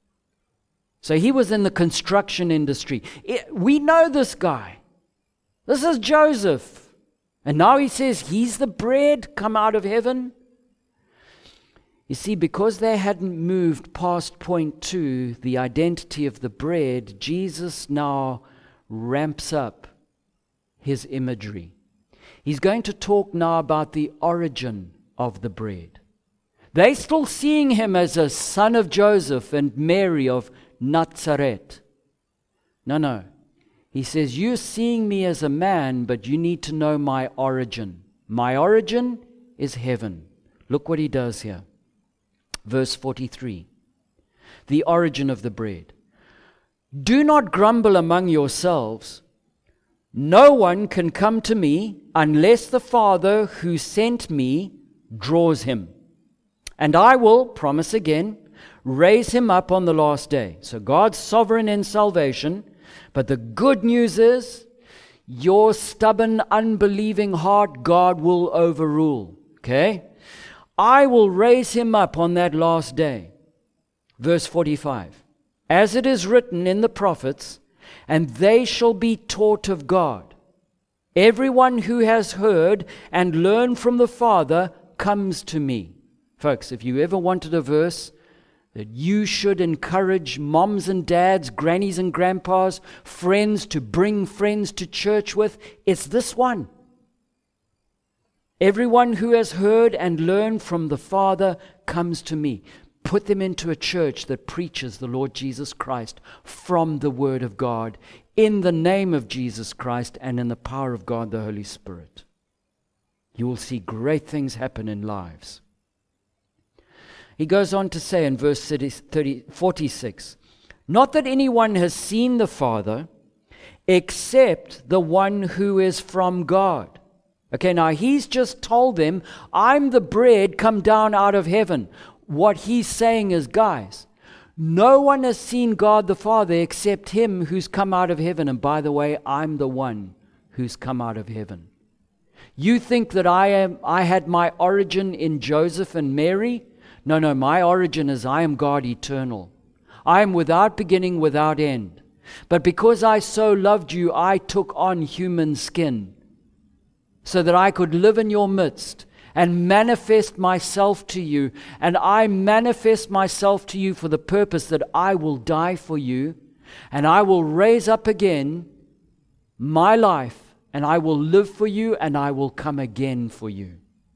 So he was in the construction industry. We know this guy. This is Joseph. And now he says he's the bread come out of heaven. You see, because they hadn't moved past point 2, the identity of the bread, Jesus now ramps up his imagery. He's going to talk now about the origin of the bread. They're still seeing him as a son of Joseph and Mary of Nazareth. No. He says, you're seeing me as a man, but you need to know my origin. My origin is heaven. Look what he does here. Verse 43. The origin of the bread. Do not grumble among yourselves. No one can come to me unless the Father who sent me draws him. And I will, promise again, raise him up on the last day. So God's sovereign in salvation, but the good news is your stubborn, unbelieving heart, God will overrule. Okay? I will raise him up on that last day. Verse 45. As it is written in the prophets, and they shall be taught of God. Everyone who has heard and learned from the Father comes to me. Folks, if you ever wanted a verse that you should encourage moms and dads, grannies and grandpas, friends to bring friends to church with, it's this one. Everyone who has heard and learned from the Father comes to me. Put them into a church that preaches the Lord Jesus Christ from the Word of God, in the name of Jesus Christ and in the power of God the Holy Spirit. You will see great things happen in lives. He goes on to say in verse 46, not that anyone has seen the Father, except the one who is from God. Okay, now he's just told them, I'm the bread come down out of heaven. What he's saying is, guys, no one has seen God the Father except him who's come out of heaven. And by the way, I'm the one who's come out of heaven. You think that I had my origin in Joseph and Mary? No, my origin is I am God eternal. I am without beginning, without end. But because I so loved you, I took on human skin so that I could live in your midst and manifest myself to you. And I manifest myself to you for the purpose that I will die for you, and I will raise up again my life, and I will live for you, and I will come again for you.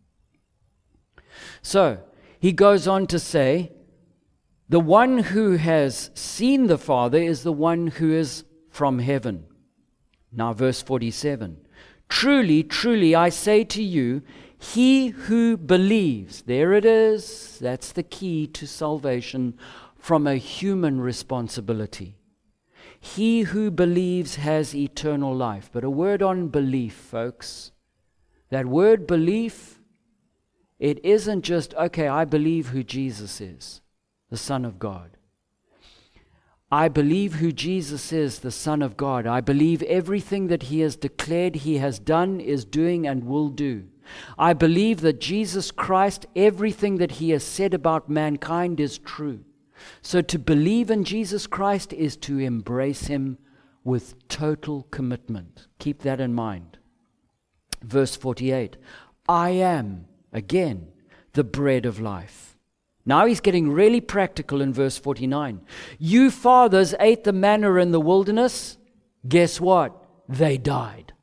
So, he goes on to say, the one who has seen the Father is the one who is from heaven. Now, verse 47. Truly, truly, I say to you, he who believes, there it is, that's the key to salvation from a human responsibility. He who believes has eternal life. But a word on belief, folks. That word belief, it isn't just, okay, I believe who Jesus is, the Son of God. I believe who Jesus is, the Son of God. I believe everything that he has declared he has done, is doing, and will do. I believe that Jesus Christ, everything that he has said about mankind is true. So to believe in Jesus Christ is to embrace him with total commitment. Keep that in mind. Verse 48, I am, again, the bread of life. Now he's getting really practical in verse 49. You fathers ate the manna in the wilderness. Guess what? They died.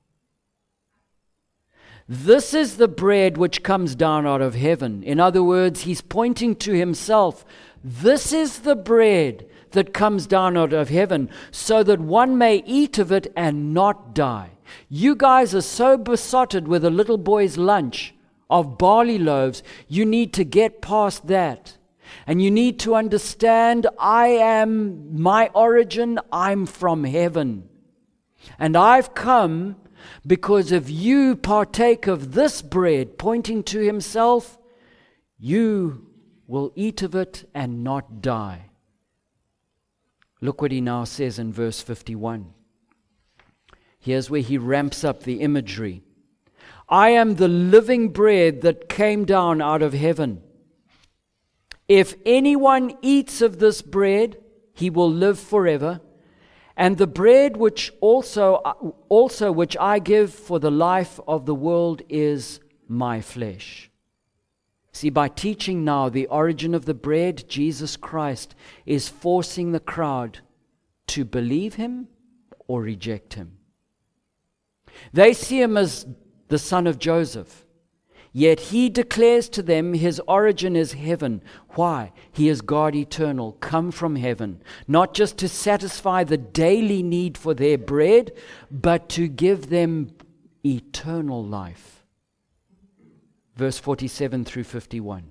This is the bread which comes down out of heaven. In other words, he's pointing to himself. This is the bread that comes down out of heaven, so that one may eat of it and not die. You guys are so besotted with a little boy's lunch of barley loaves, you need to get past that. And you need to understand, my origin, I'm from heaven. And I've come because if you partake of this bread, pointing to himself, you will eat of it and not die. Look what he now says in verse 51. Here's where he ramps up the imagery. I am the living bread that came down out of heaven. If anyone eats of this bread, he will live forever. And the bread which which I give for the life of the world is my flesh. See, by teaching now the origin of the bread, Jesus Christ is forcing the crowd to believe him or reject him. They see him as the son of Joseph, yet he declares to them his origin is heaven. Why? He is God eternal, come from heaven, not just to satisfy the daily need for their bread, but to give them eternal life. Verse 47 through 51.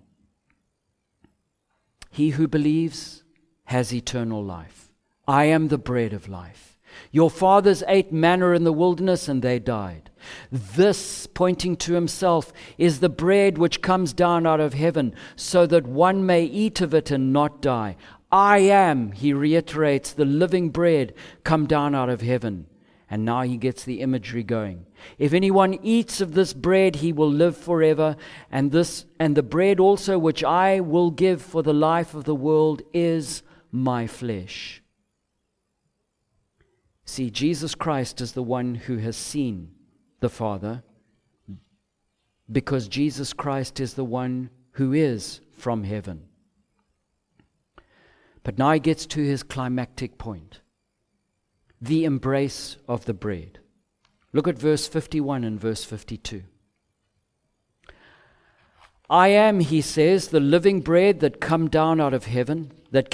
He who believes has eternal life. I am the bread of life. Your fathers ate manna in the wilderness and they died. This, pointing to himself, is the bread which comes down out of heaven, so that one may eat of it and not die. I am, he reiterates, the living bread come down out of heaven. And now he gets the imagery going. If anyone eats of this bread, he will live forever. And the bread also which I will give for the life of the world is my flesh. See, Jesus Christ is the one who has seen the Father, because Jesus Christ is the one who is from heaven. But now he gets to his climactic point. The embrace of the bread. Look at verse 51 and verse 52. I am, he says, the living bread that came down out of heaven.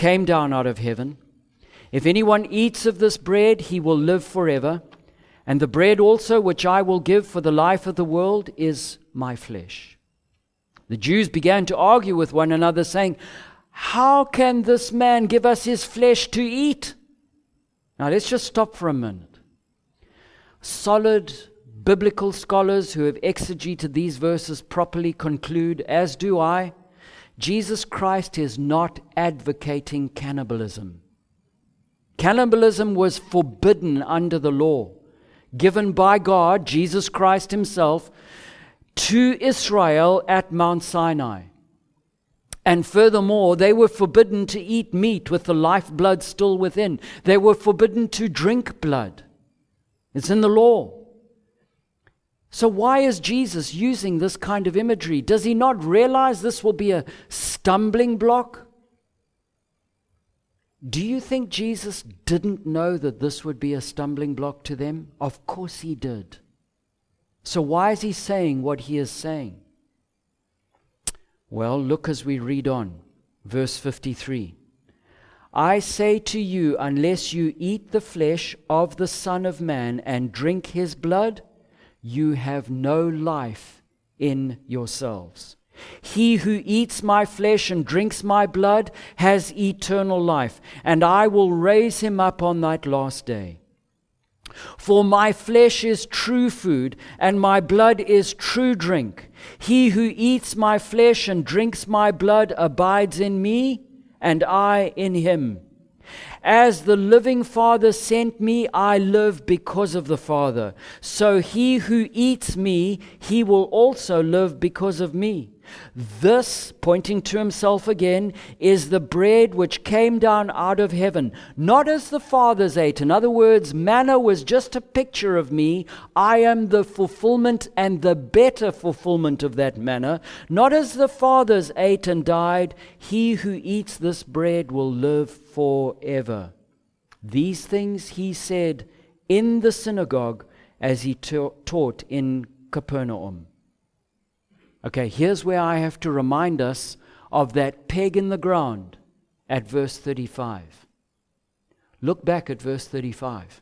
If anyone eats of this bread, he will live forever. And the bread also which I will give for the life of the world is my flesh. The Jews began to argue with one another, saying, how can this man give us his flesh to eat? Now let's just stop for a minute. solid biblical scholars who have exegeted these verses properly conclude, as do I, Jesus Christ is not advocating cannibalism. Cannibalism was forbidden under the law given by God, Jesus Christ himself, to Israel at Mount Sinai. And furthermore, they were forbidden to eat meat with the lifeblood still within. They were forbidden to drink blood. It's in the law. So why is Jesus using this kind of imagery? Does he not realize this will be a stumbling block? Do you think Jesus didn't know that this would be a stumbling block to them? Of course he did. So why is he saying what he is saying? Well, look as we read on. Verse 53. I say to you, unless you eat the flesh of the Son of Man and drink his blood, you have no life in yourselves. He who eats my flesh and drinks my blood has eternal life, and I will raise him up on that last day. For my flesh is true food, and my blood is true drink. He who eats my flesh and drinks my blood abides in me, and I in him. As the living Father sent me, I live because of the Father. So he who eats me, he will also live because of me. This, pointing to himself again, is the bread which came down out of heaven, not as the fathers ate. In other words, manna was just a picture of me. I am the fulfillment and the better fulfillment of that manna. Not as the fathers ate and died. He who eats this bread will live forever. These things he said in the synagogue as he taught in Capernaum. Okay, here's where I have to remind us of that peg in the ground at verse 35. Look back at verse 35.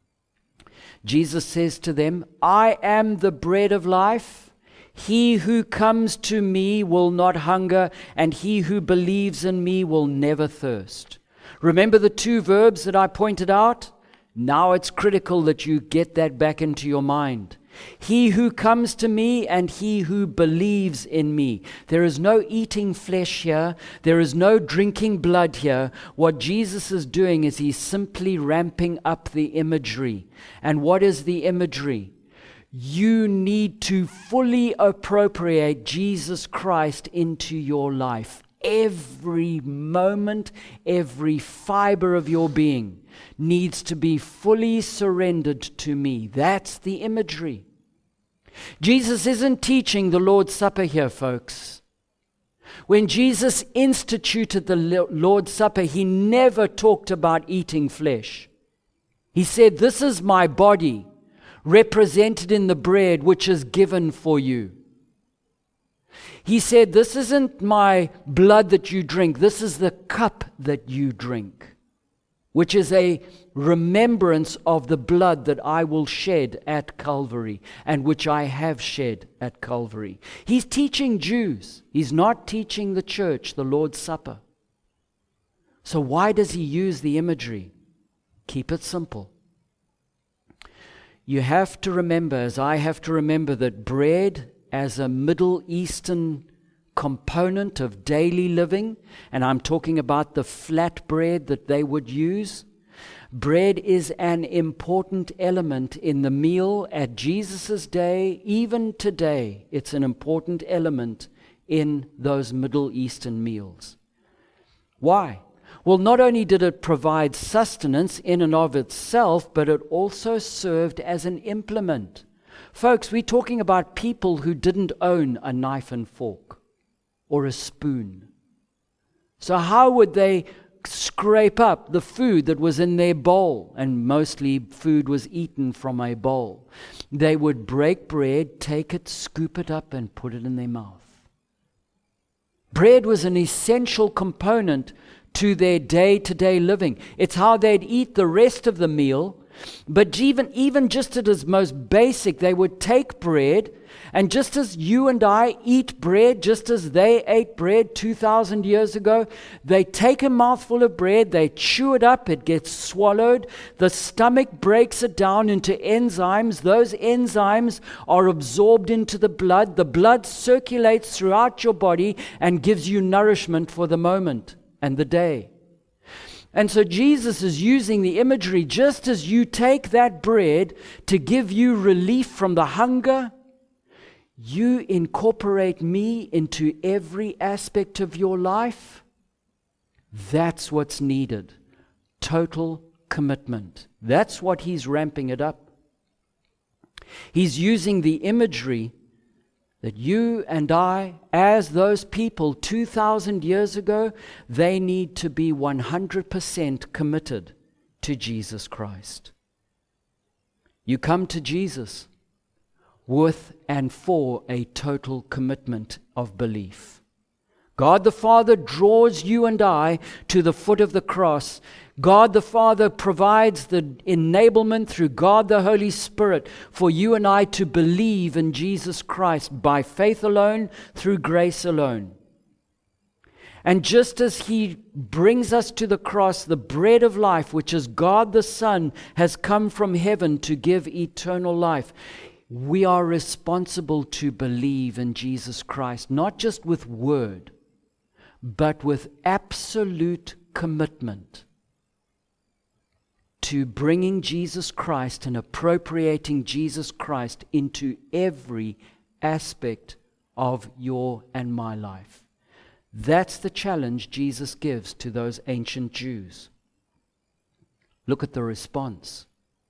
Jesus says to them, I am the bread of life. He who comes to me will not hunger, and he who believes in me will never thirst. Remember the two verbs that I pointed out? Now it's critical that you get that back into your mind. He who comes to me and he who believes in me. There is no eating flesh here. There is no drinking blood here. What Jesus is doing is he's simply ramping up the imagery. And what is the imagery? You need to fully appropriate Jesus Christ into your life. Every moment, every fiber of your being needs to be fully surrendered to me. That's the imagery. Jesus isn't teaching the Lord's Supper here, folks. When Jesus instituted the Lord's Supper, he never talked about eating flesh. He said, this is my body, represented in the bread which is given for you. He said, this isn't my blood that you drink, this is the cup that you drink, which is a remembrance of the blood that I will shed at Calvary, and which I have shed at Calvary. He's teaching Jews. He's not teaching the church the Lord's Supper. So why does he use the imagery? Keep it simple. You have to remember, as I have to remember, that bread as a Middle Eastern component of daily living, and I'm talking about the flat bread that they would use. Bread is an important element in the meal at Jesus' day. Even today, it's an important element in those Middle Eastern meals. Why? Well, not only did it provide sustenance in and of itself, but it also served as an implement. Folks, we're talking about people who didn't own a knife and fork or a spoon. So how would they scrape up the food that was in their bowl? And mostly food was eaten from a bowl. They would break bread, take it, scoop it up, and put it in their mouth. Bread was an essential component to their day-to-day living. It's how they'd eat the rest of the meal. But even just at its most basic, they would take bread And just as you and I eat bread, just as they ate bread 2,000 years ago, they take a mouthful of bread, they chew it up, it gets swallowed, the stomach breaks it down into enzymes. Those enzymes are absorbed into the blood circulates throughout your body and gives you nourishment for the moment and the day. And so Jesus is using the imagery, just as you take that bread to give you relief from the hunger, you incorporate me into every aspect of your life. That's what's needed. Total commitment. That's what he's ramping it up. He's using the imagery that you and I, as those people 2,000 years ago, they need to be 100% committed to Jesus Christ. You come to Jesus with and for a total commitment of belief. God the Father draws you and I to the foot of the cross. God the Father provides the enablement through God the Holy Spirit for you and I to believe in Jesus Christ by faith alone, through grace alone. And just as He brings us to the cross, the bread of life, which is God the Son, has come from heaven to give eternal life. We are responsible to believe in Jesus Christ, not just with word, but with absolute commitment to bringing Jesus Christ and appropriating Jesus Christ into every aspect of your and my life. That's the challenge Jesus gives to those ancient Jews. Look at the response.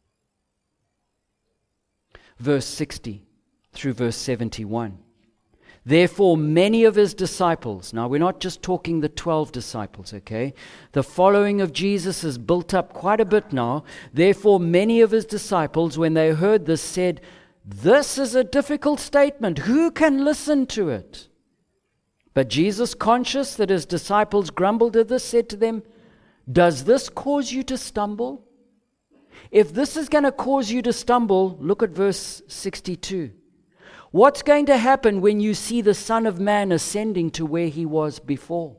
Verse 60 through verse 71. Therefore, many of his disciples, now we're not just talking the 12 disciples, okay? The following of Jesus is built up quite a bit now. Therefore, many of his disciples, when they heard this, said, "This is a difficult statement. Who can listen to it?" But Jesus, conscious that his disciples grumbled at this, said to them, "Does this cause you to stumble? If this is going to cause you to stumble, look at verse 62. What's going to happen when you see the Son of Man ascending to where he was before?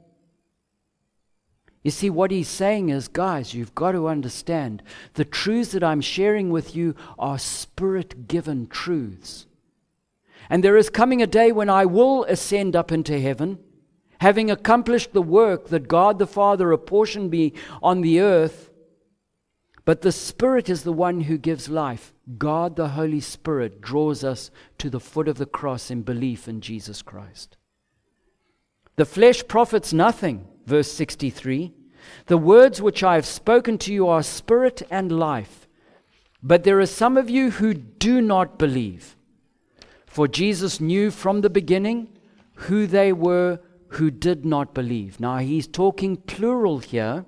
You see, what he's saying is, guys, you've got to understand the truths that I'm sharing with you are Spirit-given truths. And there is coming a day when I will ascend up into heaven, having accomplished the work that God the Father apportioned me on the earth. But the Spirit is the one who gives life. God, the Holy Spirit, draws us to the foot of the cross in belief in Jesus Christ. The flesh profits nothing, verse 63. The words which I have spoken to you are spirit and life. But there are some of you who do not believe. For Jesus knew from the beginning who they were who did not believe. Now he's talking plural here.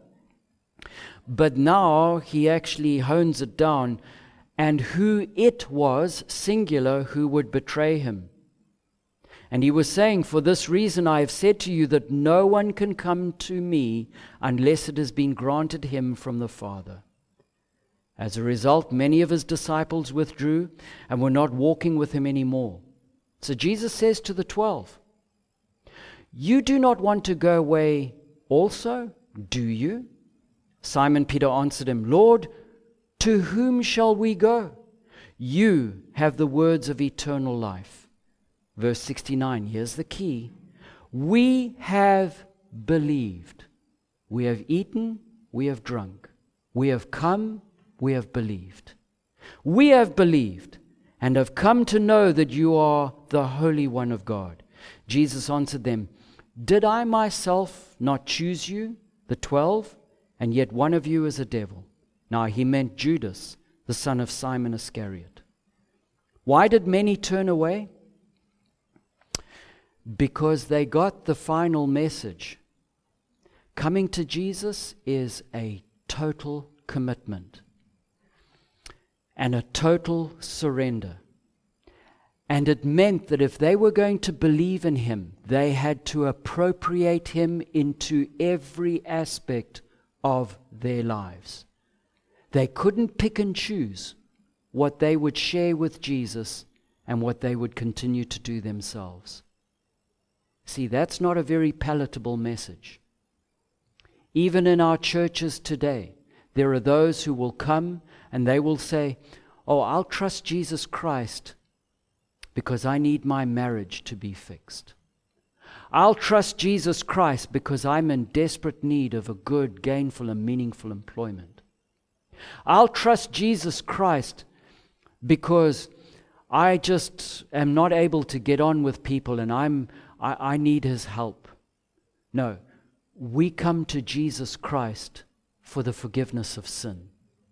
But now he actually hones it down, and who it was, singular, who would betray him. And he was saying, for this reason I have said to you that no one can come to me unless it has been granted him from the Father. As a result, many of his disciples withdrew and were not walking with him anymore. So Jesus says to the 12, "You do not want to go away also, do you?" Simon Peter answered him, "Lord, to whom shall we go? You have the words of eternal life." Verse 69, here's the key. We have believed. We have eaten, we have drunk. We have come, we have believed. We have believed and have come to know that you are the Holy One of God. Jesus answered them, "Did I myself not choose you, the 12? And yet one of you is a devil." Now he meant Judas, the son of Simon Iscariot. Why did many turn away? Because they got the final message. Coming to Jesus is a total commitment and a total surrender. And it meant that if they were going to believe in him, they had to appropriate him into every aspect of their lives. They couldn't pick and choose what they would share with Jesus and what they would continue to do themselves. See, that's not a very palatable message. Even in our churches today, there are those who will come and they will say, "Oh, I'll trust Jesus Christ because I need my marriage to be fixed. I'll trust Jesus Christ because I'm in desperate need of a good, gainful, and meaningful employment. I'll trust Jesus Christ because I just am not able to get on with people and I need His help." No, we come to Jesus Christ for the forgiveness of sin.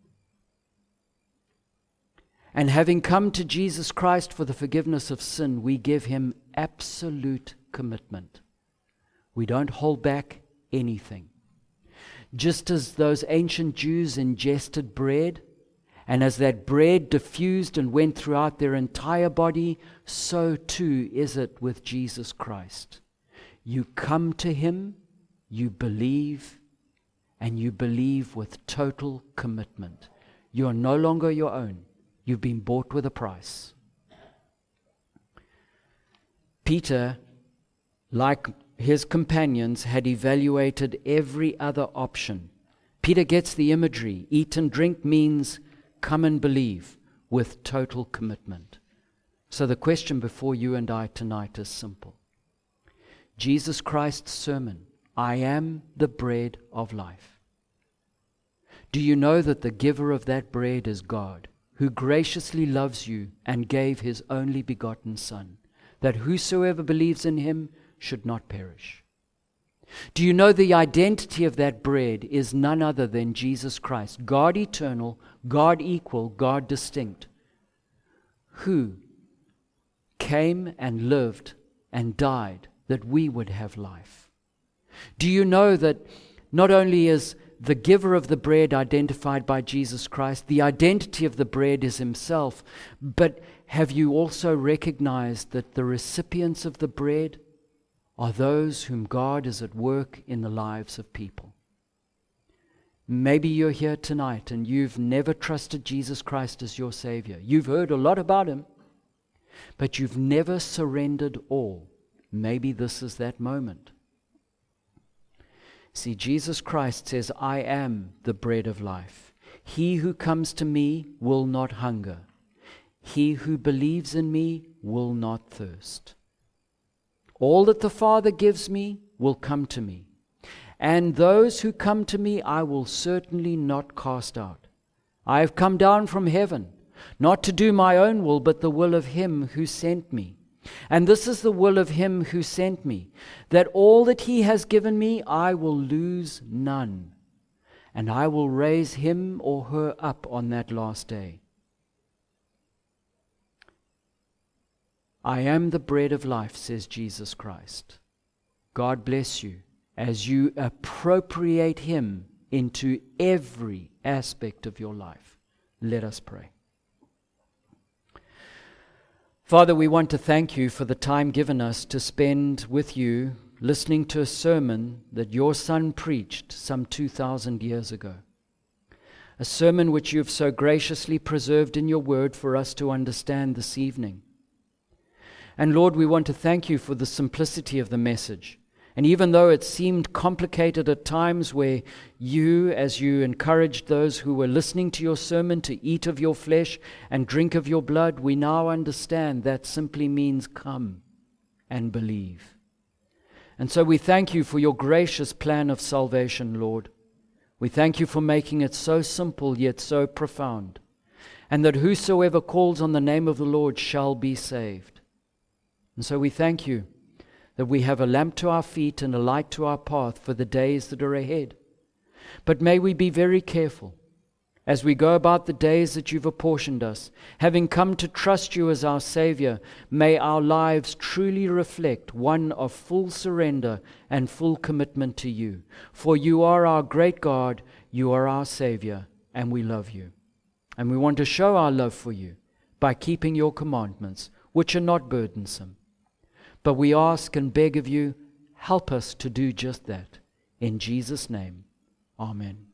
And having come to Jesus Christ for the forgiveness of sin, we give Him absolute commitment. We don't hold back anything. Just as those ancient Jews ingested bread, and as that bread diffused and went throughout their entire body, so too is it with Jesus Christ. You come to Him, you believe, and you believe with total commitment. You are no longer your own. You've been bought with a price. Peter, like his companions, had evaluated every other option. Peter gets the imagery. Eat and drink means come and believe with total commitment. So the question before you and I tonight is simple. Jesus Christ's sermon, "I am the bread of life." Do you know that the giver of that bread is God, who graciously loves you and gave His only begotten Son, that whosoever believes in Him should not perish? Do you know the identity of that bread is none other than Jesus Christ, God eternal, God equal, God distinct, who came and lived and died that we would have life? Do you know that not only is the giver of the bread identified by Jesus Christ, the identity of the bread is Himself, but have you also recognized that the recipients of the bread are those whom God is at work in the lives of people? Maybe you're here tonight and you've never trusted Jesus Christ as your Savior. You've heard a lot about Him, but you've never surrendered all. Maybe this is that moment. See, Jesus Christ says, "I am the bread of life. He who comes to me will not hunger. He who believes in me will not thirst. All that the Father gives me will come to me, and those who come to me I will certainly not cast out. I have come down from heaven, not to do my own will, but the will of Him who sent me. And this is the will of Him who sent me, that all that He has given me I will lose none, and I will raise him or her up on that last day. I am the bread of life, says Jesus Christ. God bless you as you appropriate Him into every aspect of your life. Let us pray. Father, we want to thank You for the time given us to spend with You, listening to a sermon that Your Son preached some 2,000 years ago. A sermon which You've so graciously preserved in Your Word for us to understand this evening. And Lord, we want to thank You for the simplicity of the message. And even though it seemed complicated at times, where You, as You encouraged those who were listening to Your sermon to eat of Your flesh and drink of Your blood, we now understand that simply means come and believe. And so we thank You for Your gracious plan of salvation, Lord. We thank You for making it so simple yet so profound, and that whosoever calls on the name of the Lord shall be saved. And so we thank You that we have a lamp to our feet and a light to our path for the days that are ahead. But may we be very careful as we go about the days that You've apportioned us. Having come to trust You as our Savior, may our lives truly reflect one of full surrender and full commitment to You. For You are our great God, You are our Savior, and we love You. And we want to show our love for You by keeping Your commandments, which are not burdensome. But we ask and beg of You, help us to do just that. In Jesus' name, amen.